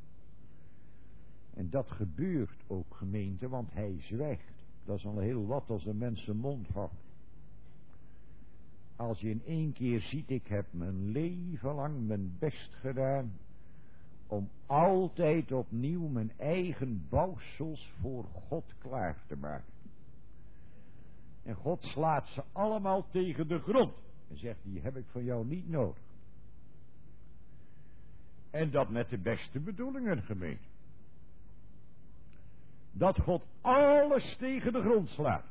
Speaker 1: En dat gebeurt ook, gemeente, want hij zwijgt. Dat is al heel wat als een mens zijn mond houdt. Als je in één keer ziet, ik heb mijn leven lang mijn best gedaan om altijd opnieuw mijn eigen bouwsels voor God klaar te maken. En God slaat ze allemaal tegen de grond. En zegt, die heb ik van jou niet nodig. En dat met de beste bedoelingen, gemeente. Dat God alles tegen de grond slaat.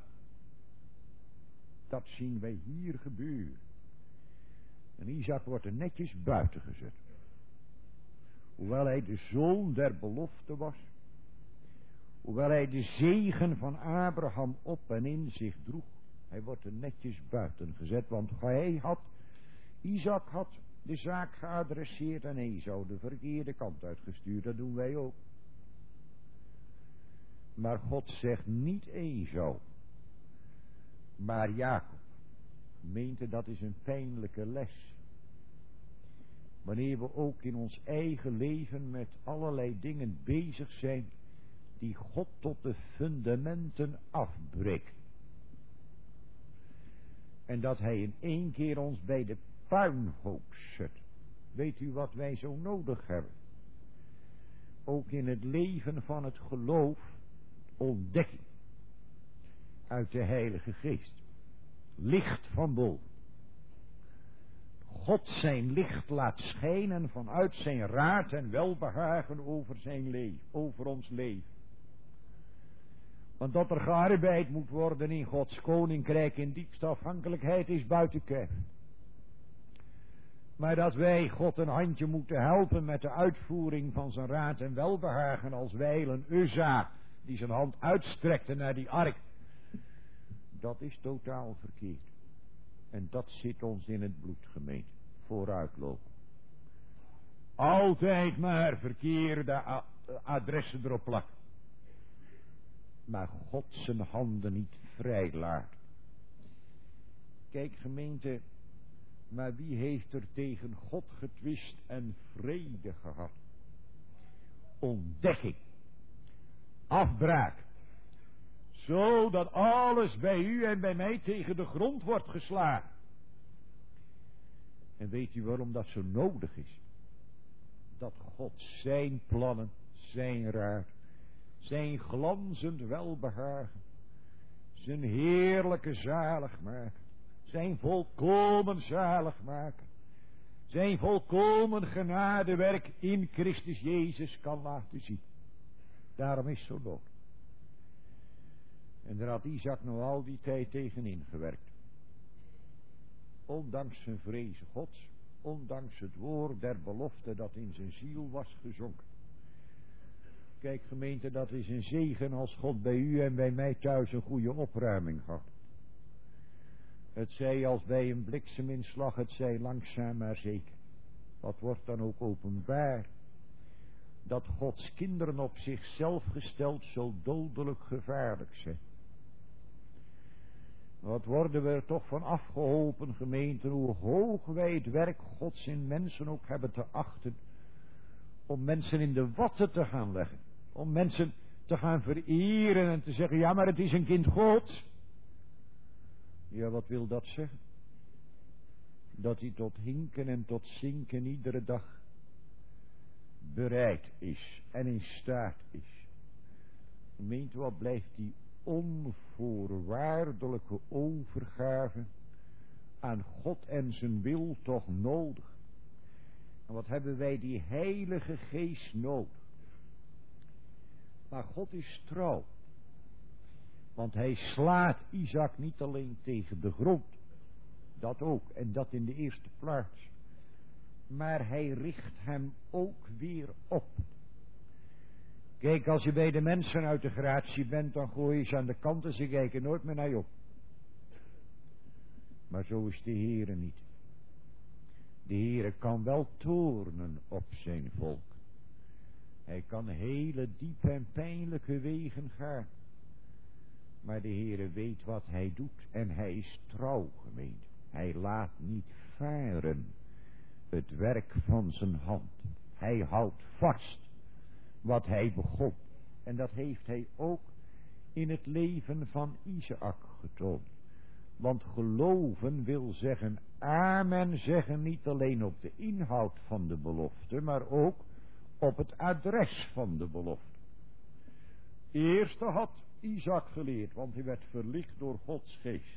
Speaker 1: Dat zien wij hier gebeuren. En Isaac wordt er netjes buiten gezet. Hoewel hij de zoon der belofte was. Hoewel hij de zegen van Abraham op en in zich droeg. Hij wordt er netjes buiten gezet. Want hij had, Isaac had de zaak geadresseerd en Esau de verkeerde kant uitgestuurd. Dat doen wij ook. Maar God zegt niet Esau, maar Jacob. Gemeente, dat is een pijnlijke les. Wanneer we ook in ons eigen leven met allerlei dingen bezig zijn die God tot de fundamenten afbreekt. En dat hij in één keer ons bij de puinhoop zet. Weet u wat wij zo nodig hebben? Ook in het leven van het geloof, ontdekking. uit de Heilige Geest. Licht van boven. God zijn licht laat schijnen vanuit zijn raad en welbehagen over zijn leven, over ons leven. Want dat er gearbeid moet worden in Gods koninkrijk in diepste afhankelijkheid is buiten kijf. Maar dat wij God een handje moeten helpen met de uitvoering van zijn raad en welbehagen als wijlen Uzza, die zijn hand uitstrekte naar die ark. Dat is totaal verkeerd. En dat zit ons in het bloed, gemeente. Vooruitlopen. Altijd maar verkeerde adressen erop plakken. Maar God zijn handen niet vrij laat. Kijk, gemeente, maar wie heeft er tegen God getwist en vrede gehad? Ontdekking. Afbraak. Zodat alles bij u en bij mij tegen de grond wordt geslagen. En weet u waarom dat zo nodig is? Dat God zijn plannen, zijn raad, zijn glanzend welbehagen, zijn heerlijke zaligmaken, zijn volkomen zaligmaken, zijn volkomen genadewerk in Christus Jezus kan laten zien. Daarom is het zo nodig. En daar had Isaac nog al die tijd tegenin gewerkt. Ondanks zijn vrezen Gods, ondanks het woord der belofte dat in zijn ziel was gezonken. Kijk, gemeente, dat is een zegen als God bij u en bij mij thuis een goede opruiming had. Het zij als bij een blikseminslag, het zij langzaam maar zeker. Wat wordt dan ook openbaar? Dat Gods kinderen op zichzelf gesteld zo dodelijk gevaarlijk zijn. Wat worden we er toch van afgeholpen, gemeente, hoe hoog wij het werk Gods in mensen ook hebben te achten. Om mensen in de watten te gaan leggen. Om mensen te gaan vereren en te zeggen, ja, maar het is een kind Gods. Ja, wat wil dat zeggen? Dat hij tot hinken en tot zinken iedere dag bereid is en in staat is. Gemeente, wat blijft die onvoorwaardelijke overgave aan God en zijn wil toch nodig? En wat hebben wij die Heilige Geest nodig? Maar God is trouw. Want hij slaat Isaac niet alleen tegen de grond. Dat ook, en dat in de eerste plaats. Maar hij richt hem ook weer op. Kijk, als je bij de mensen uit de gratie bent, dan gooi je ze aan de kant en ze kijken nooit meer naar je op. Maar zo is de Heere niet. De Heere kan wel toornen op zijn volk. Hij kan hele diepe en pijnlijke wegen gaan. Maar de Heere weet wat hij doet en hij is trouw, gemeente. Hij laat niet varen het werk van zijn hand. Hij houdt vast wat hij begon. En dat heeft hij ook in het leven van Isaac getoond. Want geloven wil zeggen amen zeggen, niet alleen op de inhoud van de belofte, maar ook op het adres van de belofte. Eerste had Isaac geleerd, want hij werd verlicht door Gods geest.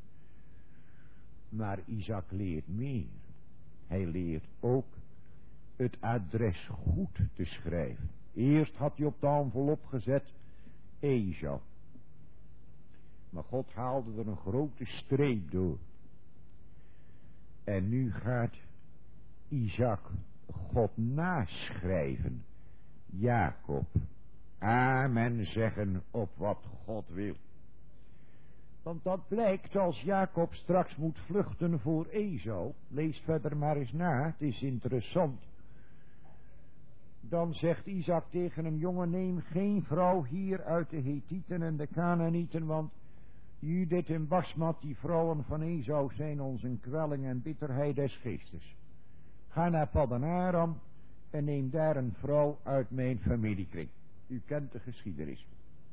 Speaker 1: Maar Isaac leert meer. Hij leert ook het adres goed te schrijven. Eerst had hij op de envelop gezet Esau. Maar God haalde er een grote streep door. En nu gaat Isaac God naschrijven. Jacob. Amen zeggen op wat God wil. Want dat blijkt als Jacob straks moet vluchten voor Esau. Lees verder maar eens na, het is interessant. Dan zegt Isaac tegen hem, jongen, neem geen vrouw hier uit de Hethieten en de Kanaanieten, want Judith en Basmat, die vrouwen van Esau, zijn ons een kwelling en bitterheid des geestes. Ga naar Paddan Aram en neem daar een vrouw uit mijn familiekring. U kent de geschiedenis.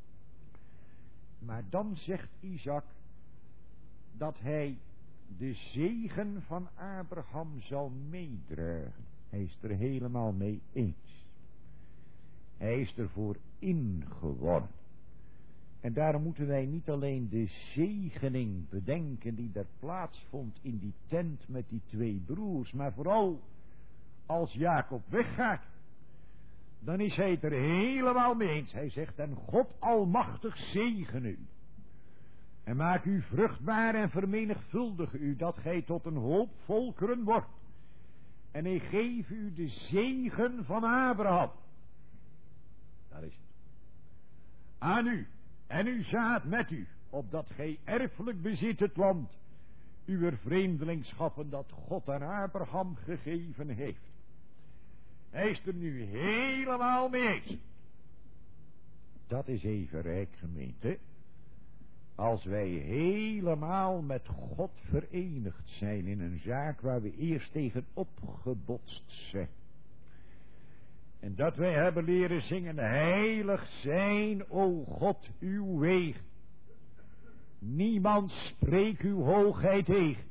Speaker 1: Maar dan zegt Isaac dat hij de zegen van Abraham zal meedragen. Hij is er helemaal mee eens. Hij is ervoor ingewonnen. En daarom moeten wij niet alleen de zegening bedenken die er plaatsvond in die tent met die twee broers, maar vooral als Jacob weggaat, dan is hij het er helemaal mee eens. Hij zegt, en God almachtig zegene u. En maak u vruchtbaar en vermenigvuldig u, dat gij tot een hoop volkeren wordt. En hij geeft u de zegen van Abraham. Daar is het. Aan u en uw zaad met u, opdat gij erfelijk bezit het land, uw vreemdelingschappen dat God aan Abraham gegeven heeft. Hij is er nu helemaal mee eens. Dat is even rijk, gemeente. Als wij helemaal met God verenigd zijn in een zaak waar we eerst tegen opgebotst zijn. En dat wij hebben leren zingen, heilig zijn, o God, uw wegen. Niemand spreekt uw hoogheid tegen.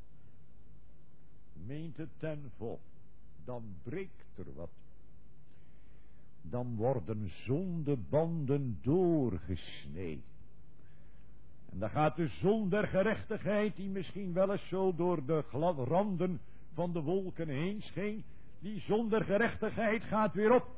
Speaker 1: Meent het ten vol, dan breekt er wat. Dan worden zondebanden doorgesneden. En dan gaat de zon der gerechtigheid, die misschien wel eens zo door de randen van de wolken heen scheen, die zon der gerechtigheid gaat weer op.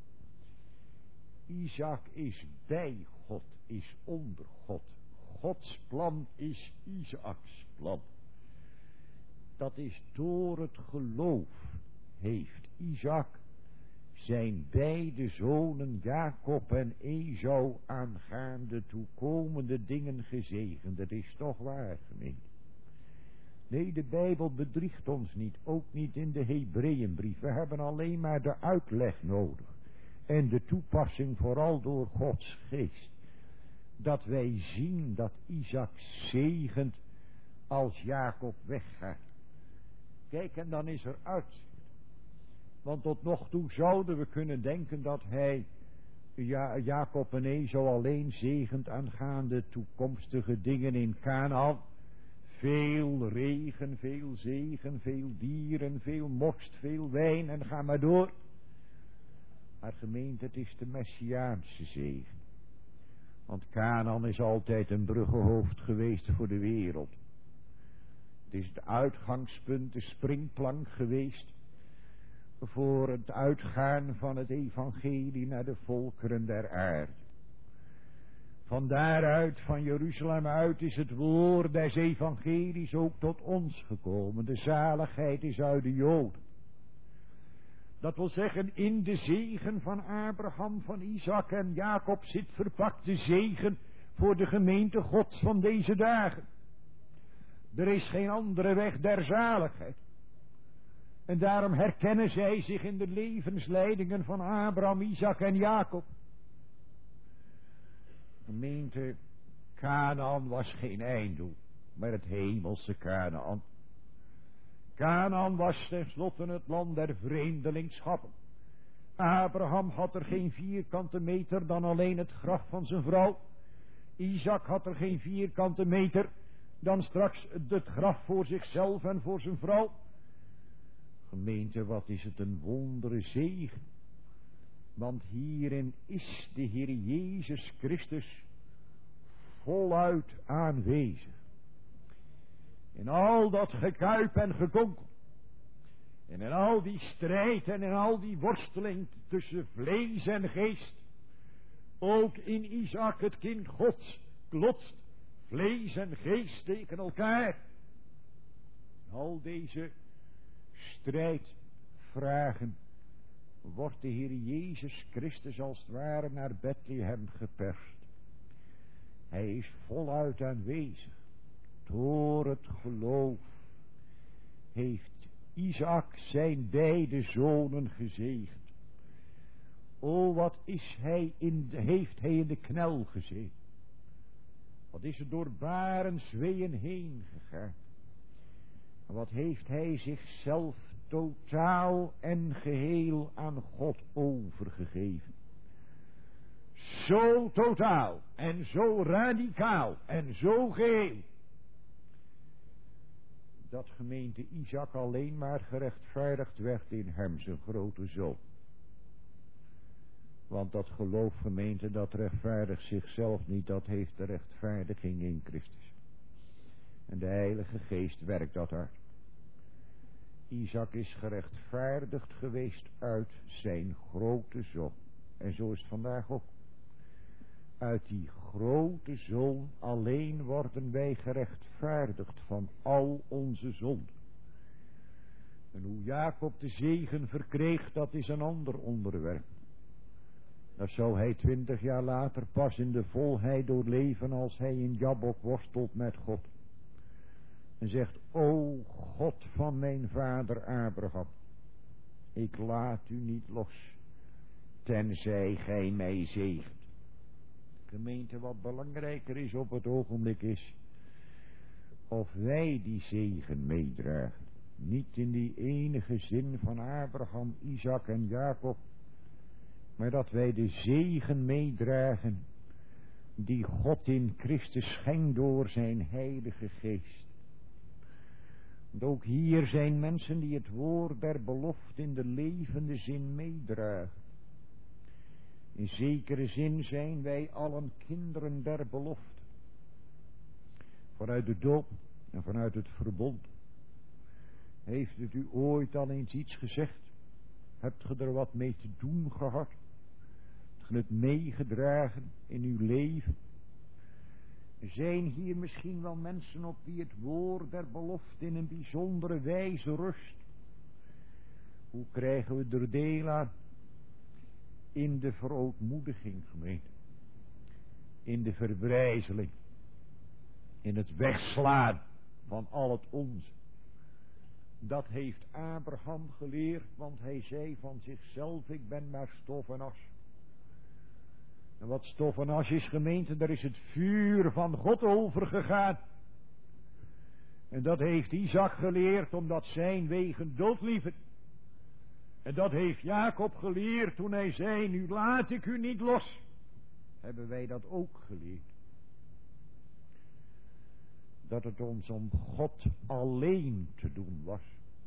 Speaker 1: Isaac is bij God, is onder God. Gods plan is Isaaks plan. Dat is door het geloof heeft Isaac zijn beide zonen Jacob en Esau aangaande toekomende dingen gezegend. Dat is toch waar, gemeente. Nee, de Bijbel bedriegt ons niet, ook niet in de Hebreeënbrief. We hebben alleen maar de uitleg nodig. En de toepassing vooral door Gods geest. Dat wij zien dat Isaac zegent als Jacob weggaat. Kijk, en dan is er uitzicht. Want tot nog toe zouden we kunnen denken dat hij ja, Jacob en Esau alleen zegent aangaande toekomstige dingen in Kanaan. Veel regen, veel zegen, veel dieren, veel morst, veel wijn en ga maar door. Maar gemeente, het is de Messiaanse zegen. Want Kanaan is altijd een bruggenhoofd geweest voor de wereld. Het is het uitgangspunt, de springplank geweest voor het uitgaan van het evangelie naar de volkeren der aarde. Van daaruit, van Jeruzalem uit, is het woord des evangelies ook tot ons gekomen. De zaligheid is uit de Joden. Dat wil zeggen, in de zegen van Abraham, van Isaac en Jacob zit verpakt de zegen voor de gemeente Gods van deze dagen. Er is geen andere weg der zaligheid. En daarom herkennen zij zich in de levensleidingen van Abraham, Isaac en Jacob. Gemeente, Kanaan was geen einddoel, maar het hemelse Kanaan. Kanaan was tenslotte het land der vreemdelingschappen. Abraham had er geen vierkante meter dan alleen het graf van zijn vrouw. Isaac had er geen vierkante meter dan straks het graf voor zichzelf en voor zijn vrouw. Gemeente, wat is het een wondere zegen. Want hierin is de Heer Jezus Christus voluit aanwezig. In al dat gekuip en gekonkel. En in al die strijd en in al die worsteling tussen vlees en geest. Ook in Isaac het kind Gods klotst vlees en geest tegen elkaar. Al deze strijdvragen wordt de Heer Jezus Christus als het ware naar Bethlehem geperst. Hij is voluit aanwezig. Door het geloof heeft Isaac zijn beide zonen gezegend. O, wat is hij in de, heeft hij in de knel gezeten. Wat is er door barens weeën heen gegaan. En wat heeft hij zichzelf totaal en geheel aan God overgegeven. Zo totaal en zo radicaal en zo geheel. Dat gemeente Isaac alleen maar gerechtvaardigd werd in hem, zijn grote zoon. Want dat geloof, gemeente, dat rechtvaardigt zichzelf niet, dat heeft de rechtvaardiging in Christus. En de Heilige Geest werkt dat uit. Isaac is gerechtvaardigd geweest uit zijn grote zoon. En zo is het vandaag ook. Uit die grote zoon alleen worden wij gerechtvaardigd van al onze zonden. En hoe Jacob de zegen verkreeg, dat is een ander onderwerp. Dat zou hij twintig jaar later pas in de volheid doorleven als hij in Jabok worstelt met God. En zegt, o God van mijn vader Abraham, ik laat u niet los, tenzij gij mij zegent. Gemeente, wat belangrijker is op het ogenblik is, of wij die zegen meedragen. Niet in die enige zin van Abraham, Isaac en Jacob, maar dat wij de zegen meedragen die God in Christus schenkt door zijn heilige geest. Want ook hier zijn mensen die het woord der belofte in de levende zin meedragen. In zekere zin zijn wij allen kinderen der belofte. Vanuit de doop en vanuit het verbond. Heeft het u ooit al eens iets gezegd? Hebt ge er wat mee te doen gehad? Hebt ge het meegedragen in uw leven? Er zijn hier misschien wel mensen op wie het woord der belofte in een bijzondere wijze rust. Hoe krijgen we er deel aan? In de verootmoediging, gemeente. In de verbrijzeling. In het wegslaan van al het onze. Dat heeft Abraham geleerd, want hij zei van zichzelf, ik ben maar stof en as. En wat stof en as is, gemeente, daar is het vuur van God overgegaan. En dat heeft Isaac geleerd, omdat zijn wegen dood lieven. En dat heeft Jacob geleerd toen hij zei, nu laat ik u niet los. Hebben wij dat ook geleerd. Dat het ons om God alleen te doen was.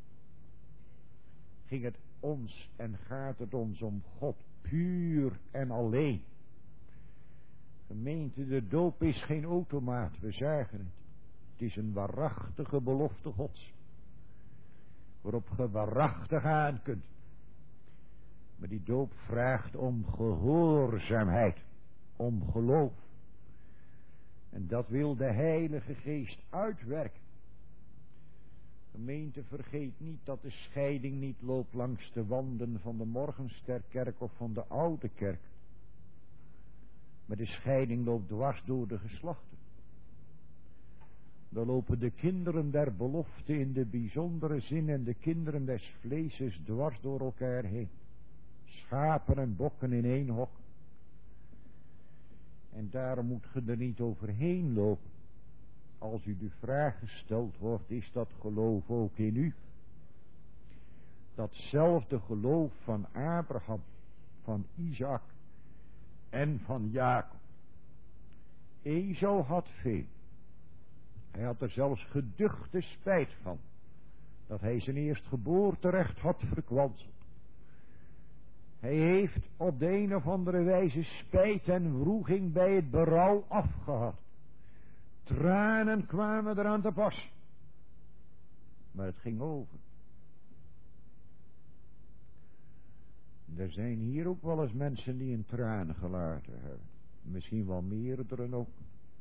Speaker 1: Ging het ons en gaat het ons om God puur en alleen. Gemeente, de doop is geen automaat, we zagen het. Het is een waarachtige belofte Gods. Waarop ge waarachtig aan kunt. Maar die doop vraagt om gehoorzaamheid. Om geloof. En dat wil de Heilige Geest uitwerken. Gemeente, vergeet niet dat de scheiding niet loopt langs de wanden van de Morgensterkerk of van de Oude Kerk. Maar de scheiding loopt dwars door de geslachten. Dan lopen de kinderen der belofte in de bijzondere zin en de kinderen des vleeses dwars door elkaar heen. Schapen en bokken in één hok. En daarom moet je er niet overheen lopen. Als u de vraag gesteld wordt, is dat geloof ook in u? Datzelfde geloof van Abraham, van Isaac en van Jacob. Esau had veel. Hij had er zelfs geduchte spijt van. Dat hij zijn eerstgeboorterecht had verkwanseld. Hij heeft op de een of andere wijze spijt en wroeging bij het berouw afgehad. Tranen kwamen eraan te pas. Maar het ging over. Er zijn hier ook wel eens mensen die een traan gelaten hebben. Misschien wel meerdere ook.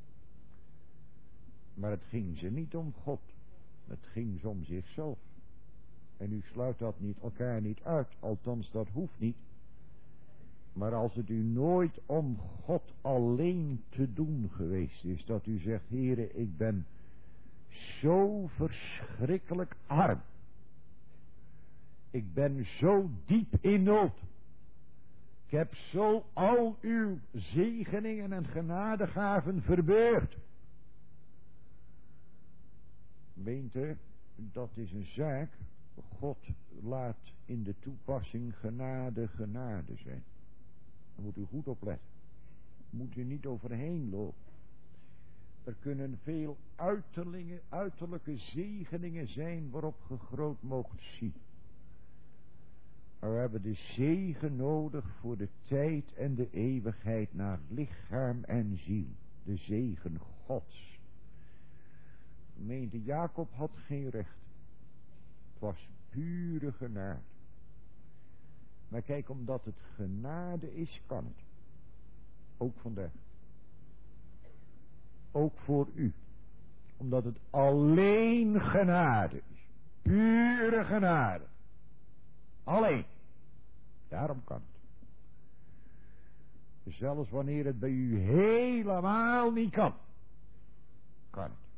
Speaker 1: Maar het ging ze niet om God. Het ging ze om zichzelf. En u sluit dat niet, elkaar niet uit. Althans, dat hoeft niet. Maar als het u nooit om God alleen te doen geweest is. Dat u zegt, Heere, ik ben zo verschrikkelijk arm. Ik ben zo diep in nood. Ik heb zo al uw zegeningen en genadegaven verbeurd. Meent u, dat is een zaak. God laat in de toepassing genade genade zijn. Daar moet u goed op letten. Moet u niet overheen lopen. Er kunnen veel uiterlijke zegeningen zijn waarop ge groot moogt zien. Maar we hebben de zegen nodig voor de tijd en de eeuwigheid naar lichaam en ziel. De zegen Gods. Gemeente Jacob had geen recht. Het was pure genade. Maar kijk, omdat het genade is, kan het. Ook vandaag. Ook voor u. Omdat het alleen genade is. Pure genade. Alleen. Daarom kan het. Zelfs wanneer het bij u helemaal niet kan. Kan het.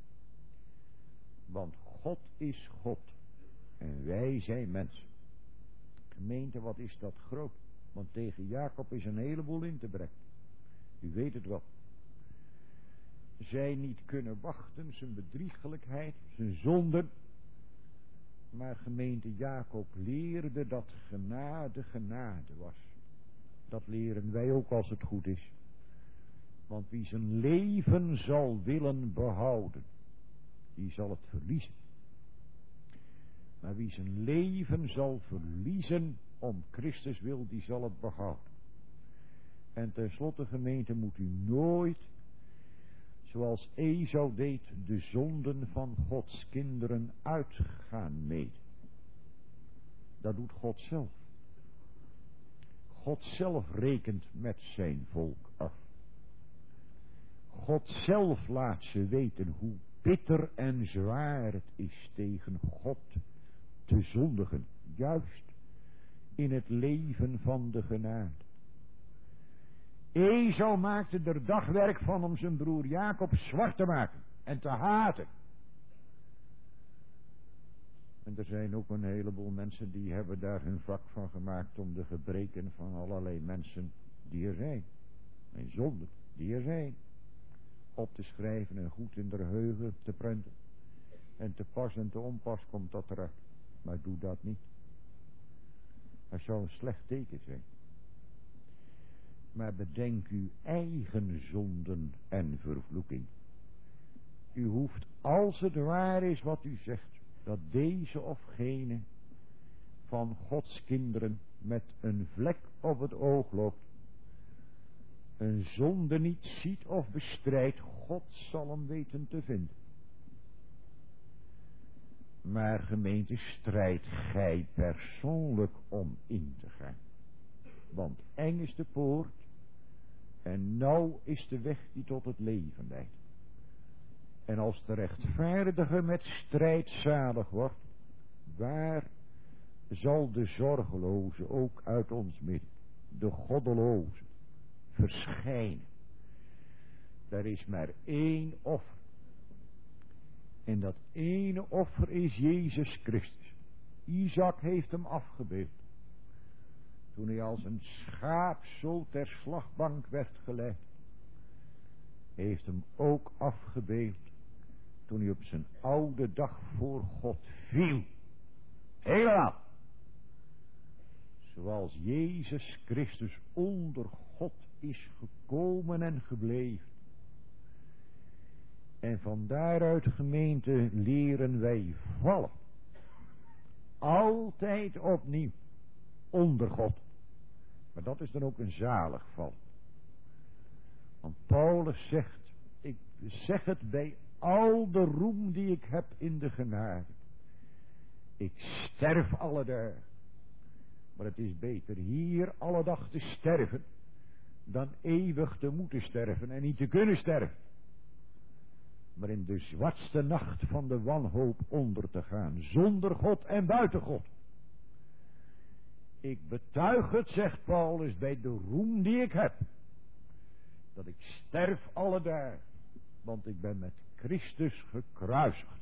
Speaker 1: Want God is God. En wij zijn mensen. Gemeente, wat is dat groot. Want tegen Jacob is een heleboel in te brengen. U weet het wel. Zij niet kunnen wachten, zijn bedriegelijkheid, zijn zonden. Maar gemeente Jacob leerde dat genade genade was. Dat leren wij ook als het goed is. Want wie zijn leven zal willen behouden, die zal het verliezen. Maar wie zijn leven zal verliezen om Christus wil, die zal het behouden. En tenslotte gemeente moet u nooit, zoals Esau deed, de zonden van Gods kinderen uitgaan meten. Dat doet God zelf. God zelf rekent met zijn volk af. God zelf laat ze weten hoe bitter en zwaar het is tegen God te zondigen. Juist in het leven van de genade. Esau maakte er dagwerk van om zijn broer Jacob zwart te maken en te haten. En er zijn ook een heleboel mensen die hebben daar hun vak van gemaakt om de gebreken van allerlei mensen die er zijn. En zonden die er zijn. Op te schrijven en goed in de geheugen te prenten. En te pas en te onpas komt dat eruit. Maar doe dat niet. Dat zou een slecht teken zijn. Maar bedenk uw eigen zonden en vervloeking. U hoeft, als het waar is wat u zegt, dat deze of gene van Gods kinderen met een vlek op het oog loopt, een zonde niet ziet of bestrijdt, God zal hem weten te vinden. Maar gemeente, strijd gij persoonlijk om in te gaan. Want eng is de poort en nauw is de weg die tot het leven leidt. En als de rechtvaardige met strijd zalig wordt, waar zal de zorgeloze ook uit ons midden, de goddeloze, verschijnen? Er is maar één offer. En dat ene offer is Jezus Christus. Isaac heeft hem afgebeeld. Toen hij als een schaap zo ter slagbank werd gelegd. Heeft hem ook afgebeeld. Toen hij op zijn oude dag voor God viel. Helemaal. Zoals Jezus Christus onder God is gekomen en gebleven. En van daaruit, gemeente, leren wij vallen. Altijd opnieuw. Onder God. Maar dat is dan ook een zalig val. Want Paulus zegt, ik zeg het bij al de roem die ik heb in de genade. Ik sterf alle dagen. Maar het is beter hier alle dag te sterven, dan eeuwig te moeten sterven en niet te kunnen sterven. Maar in de zwartste nacht van de wanhoop onder te gaan, zonder God en buiten God. Ik betuig het, zegt Paulus, bij de roem die ik heb, dat ik sterf alle dagen, want ik ben met Christus gekruisigd.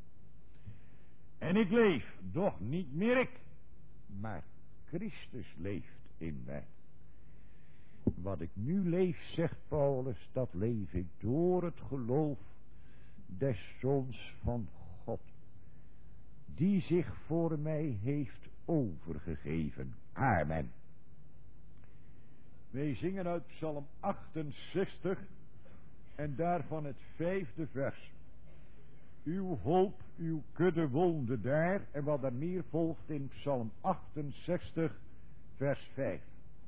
Speaker 1: En ik leef, doch niet meer ik, maar Christus leeft in mij. Wat ik nu leef, zegt Paulus, dat leef ik door het geloof des Zoons van God, die zich voor mij heeft overgegeven. Amen. Wij zingen uit Psalm achtenzestig en daarvan het vijfde vers. Uw hoop, uw kudde woonde daar. En wat er meer volgt in Psalm achtenzestig, vers vijf.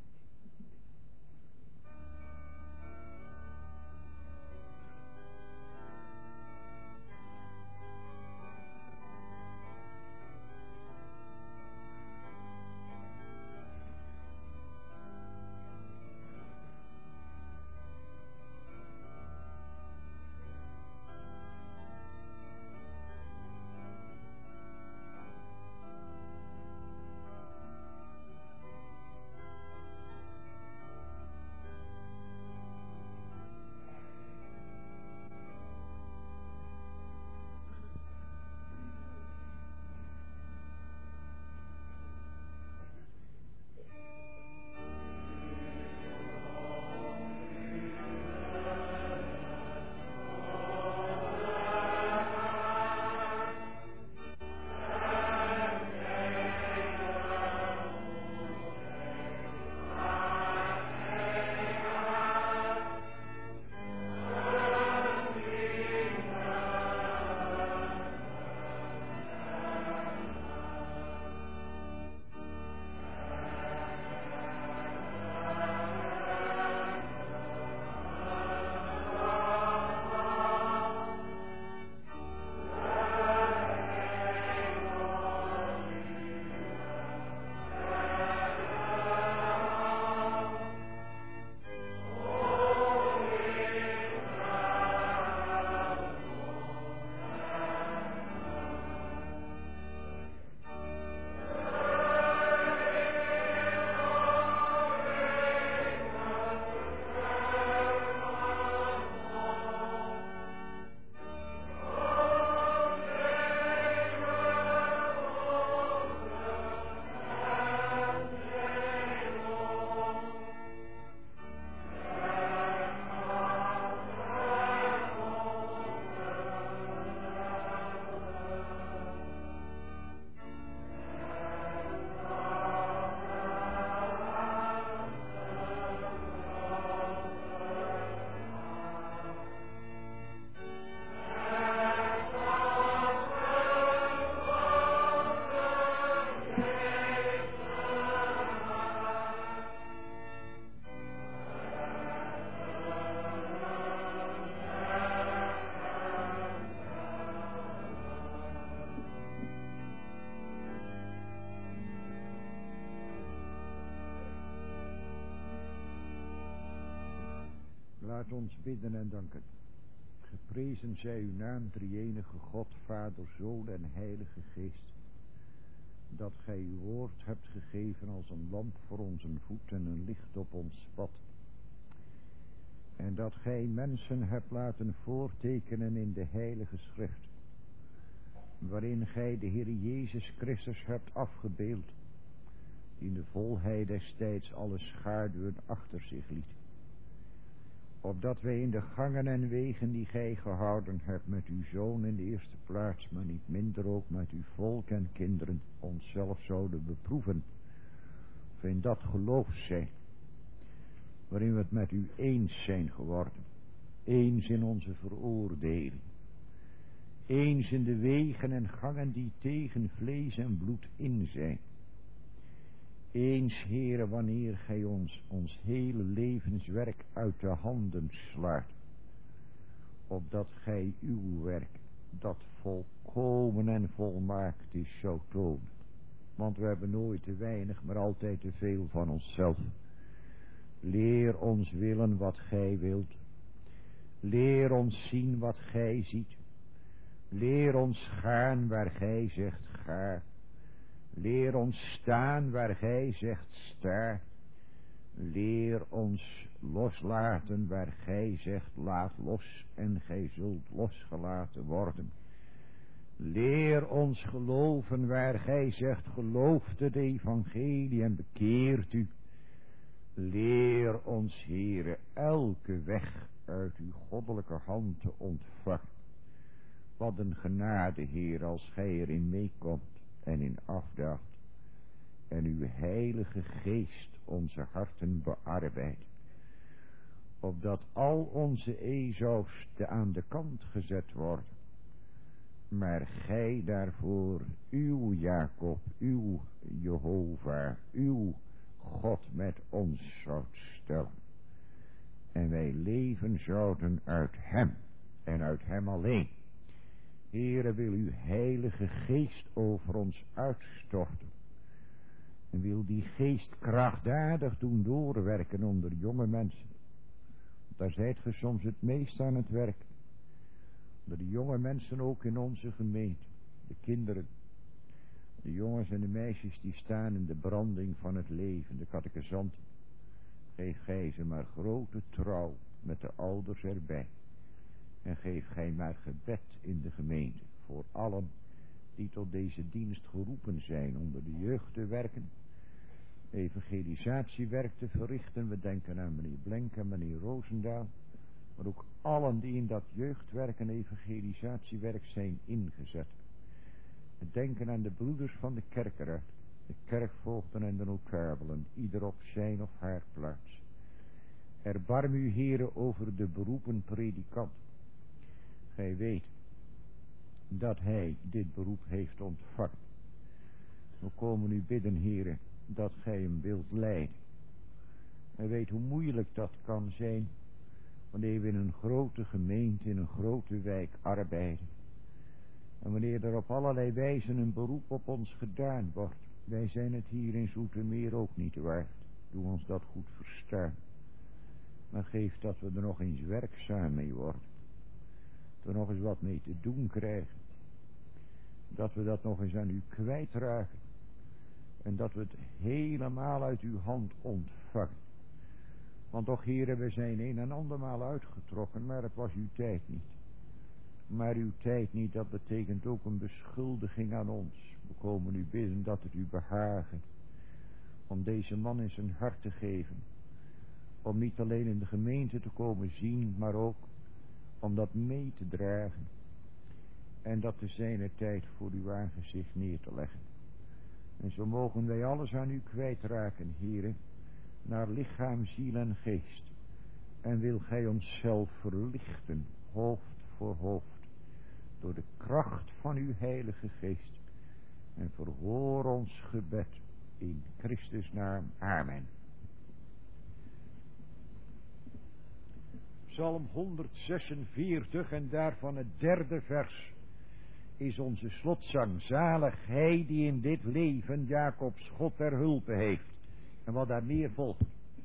Speaker 1: Laat ons bidden en danken. Geprezen zij uw naam, drie-enige God, Vader, Zoon en Heilige Geest. Dat gij uw woord hebt gegeven als een lamp voor onze voet en een licht op ons pad. En dat gij mensen hebt laten voortekenen in de heilige schrift. Waarin gij de Heer Jezus Christus hebt afgebeeld. Die in de volheid des tijds alle schaduwen achter zich liet. Opdat wij in de gangen en wegen die gij gehouden hebt met uw Zoon in de eerste plaats, maar niet minder ook met uw volk en kinderen, onszelf zouden beproeven. Of in dat geloof zijn, waarin we het met u eens zijn geworden. Eens in onze veroordeling. Eens in de wegen en gangen die tegen vlees en bloed in zijn. Eens, Heere, wanneer gij ons, ons hele levenswerk uit de handen slaat, opdat gij uw werk, dat volkomen en volmaakt is, zou tonen. Want we hebben nooit te weinig, maar altijd te veel van onszelf. Leer ons willen wat gij wilt. Leer ons zien wat gij ziet. Leer ons gaan waar gij zegt ga. Leer ons staan waar gij zegt sta. Leer ons loslaten waar gij zegt laat los en gij zult losgelaten worden. Leer ons geloven waar gij zegt gelooft het evangelie en bekeert u. Leer ons, Heere, elke weg uit uw goddelijke hand te ontvangen. Wat een genade, Heer, als gij erin meekomt en in afdaalt. En uw heilige geest onze harten bearbeidt. Opdat al onze ezo's te aan de kant gezet worden. maar gij daarvoor uw Jacob, uw Jehovah, uw God met ons zoudt stellen. En wij leven zouden uit hem en uit hem alleen. Heere, wil uw heilige geest over ons uitstorten. En wil die geest krachtdadig doen doorwerken onder jonge mensen. Daar zijt ge soms het meest aan het werk. Onder de jonge mensen ook in onze gemeente. De kinderen. De jongens en de meisjes die staan in de branding van het leven. De catechizanten. Geef gij ze maar grote trouw met de ouders erbij. En geef gij maar gebed in de gemeente. Voor allen die tot deze dienst geroepen zijn onder de jeugd te werken. Evangelisatiewerk te verrichten. We denken aan meneer Blenk en meneer Roosendaal. Maar ook allen die in dat jeugdwerk en evangelisatiewerk zijn ingezet. We denken aan de broeders van de kerkeraad. De kerkvoogden en de notabelen. Ieder op zijn of haar plaats. Erbarm u, Heere, over de beroepen predikant. Gij weet dat hij dit beroep heeft ontvangen. We komen u bidden, Heere, dat gij hem wilt leiden. Gij weet hoe moeilijk dat kan zijn wanneer we in een grote gemeente, in een grote wijk arbeiden. En wanneer er op allerlei wijzen een beroep op ons gedaan wordt. Wij zijn het hier in Zoetermeer ook niet waard. Doe ons dat goed verstaan. Maar geef dat we er nog eens werkzaam mee worden. Er nog eens wat mee te doen krijgen. Dat we dat nog eens aan u kwijtraken. En dat we het helemaal uit uw hand ontvangen. Want toch, heren, we zijn een en andermaal uitgetrokken, maar het was uw tijd niet. Maar uw tijd niet, dat betekent ook een beschuldiging aan ons. We komen u bidden dat het u behagen. Om deze man in zijn hart te geven. Om niet alleen in de gemeente te komen zien, maar ook om dat mee te dragen. En dat te zijner tijd voor uw aangezicht neer te leggen. En zo mogen wij alles aan u kwijtraken, heren. Naar lichaam, ziel en geest. En wil gij onszelf verlichten, hoofd voor hoofd. Door de kracht van uw heilige geest. En verhoor ons gebed in Christus naam. Amen. Psalm honderdzesenveertig en daarvan het derde vers is onze slotzang. Zalig hij die in dit leven Jacobs God ter hulpe heeft. En wat daar meer volgt.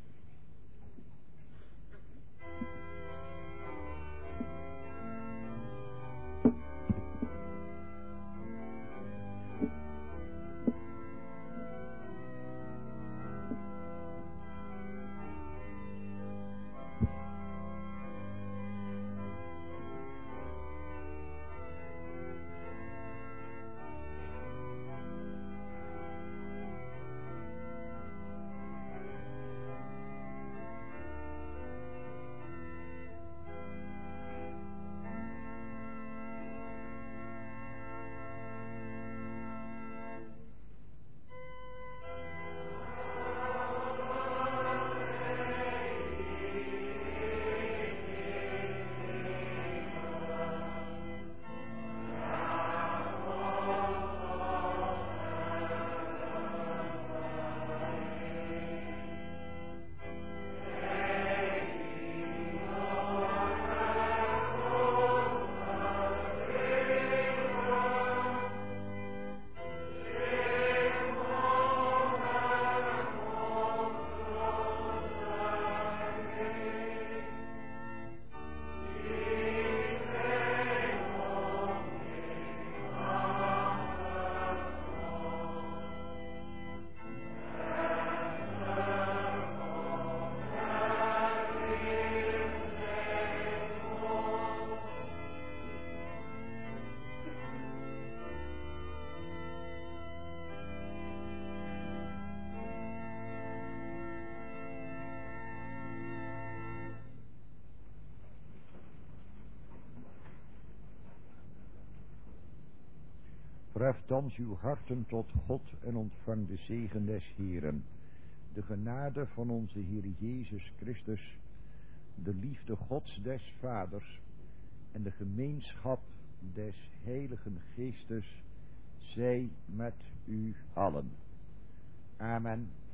Speaker 1: Verhef thans uw harten tot God en ontvang de zegen des Heeren. De genade van onze Heer Jezus Christus, de liefde Gods des Vaders en de gemeenschap des Heiligen Geestes zij met u allen. Amen.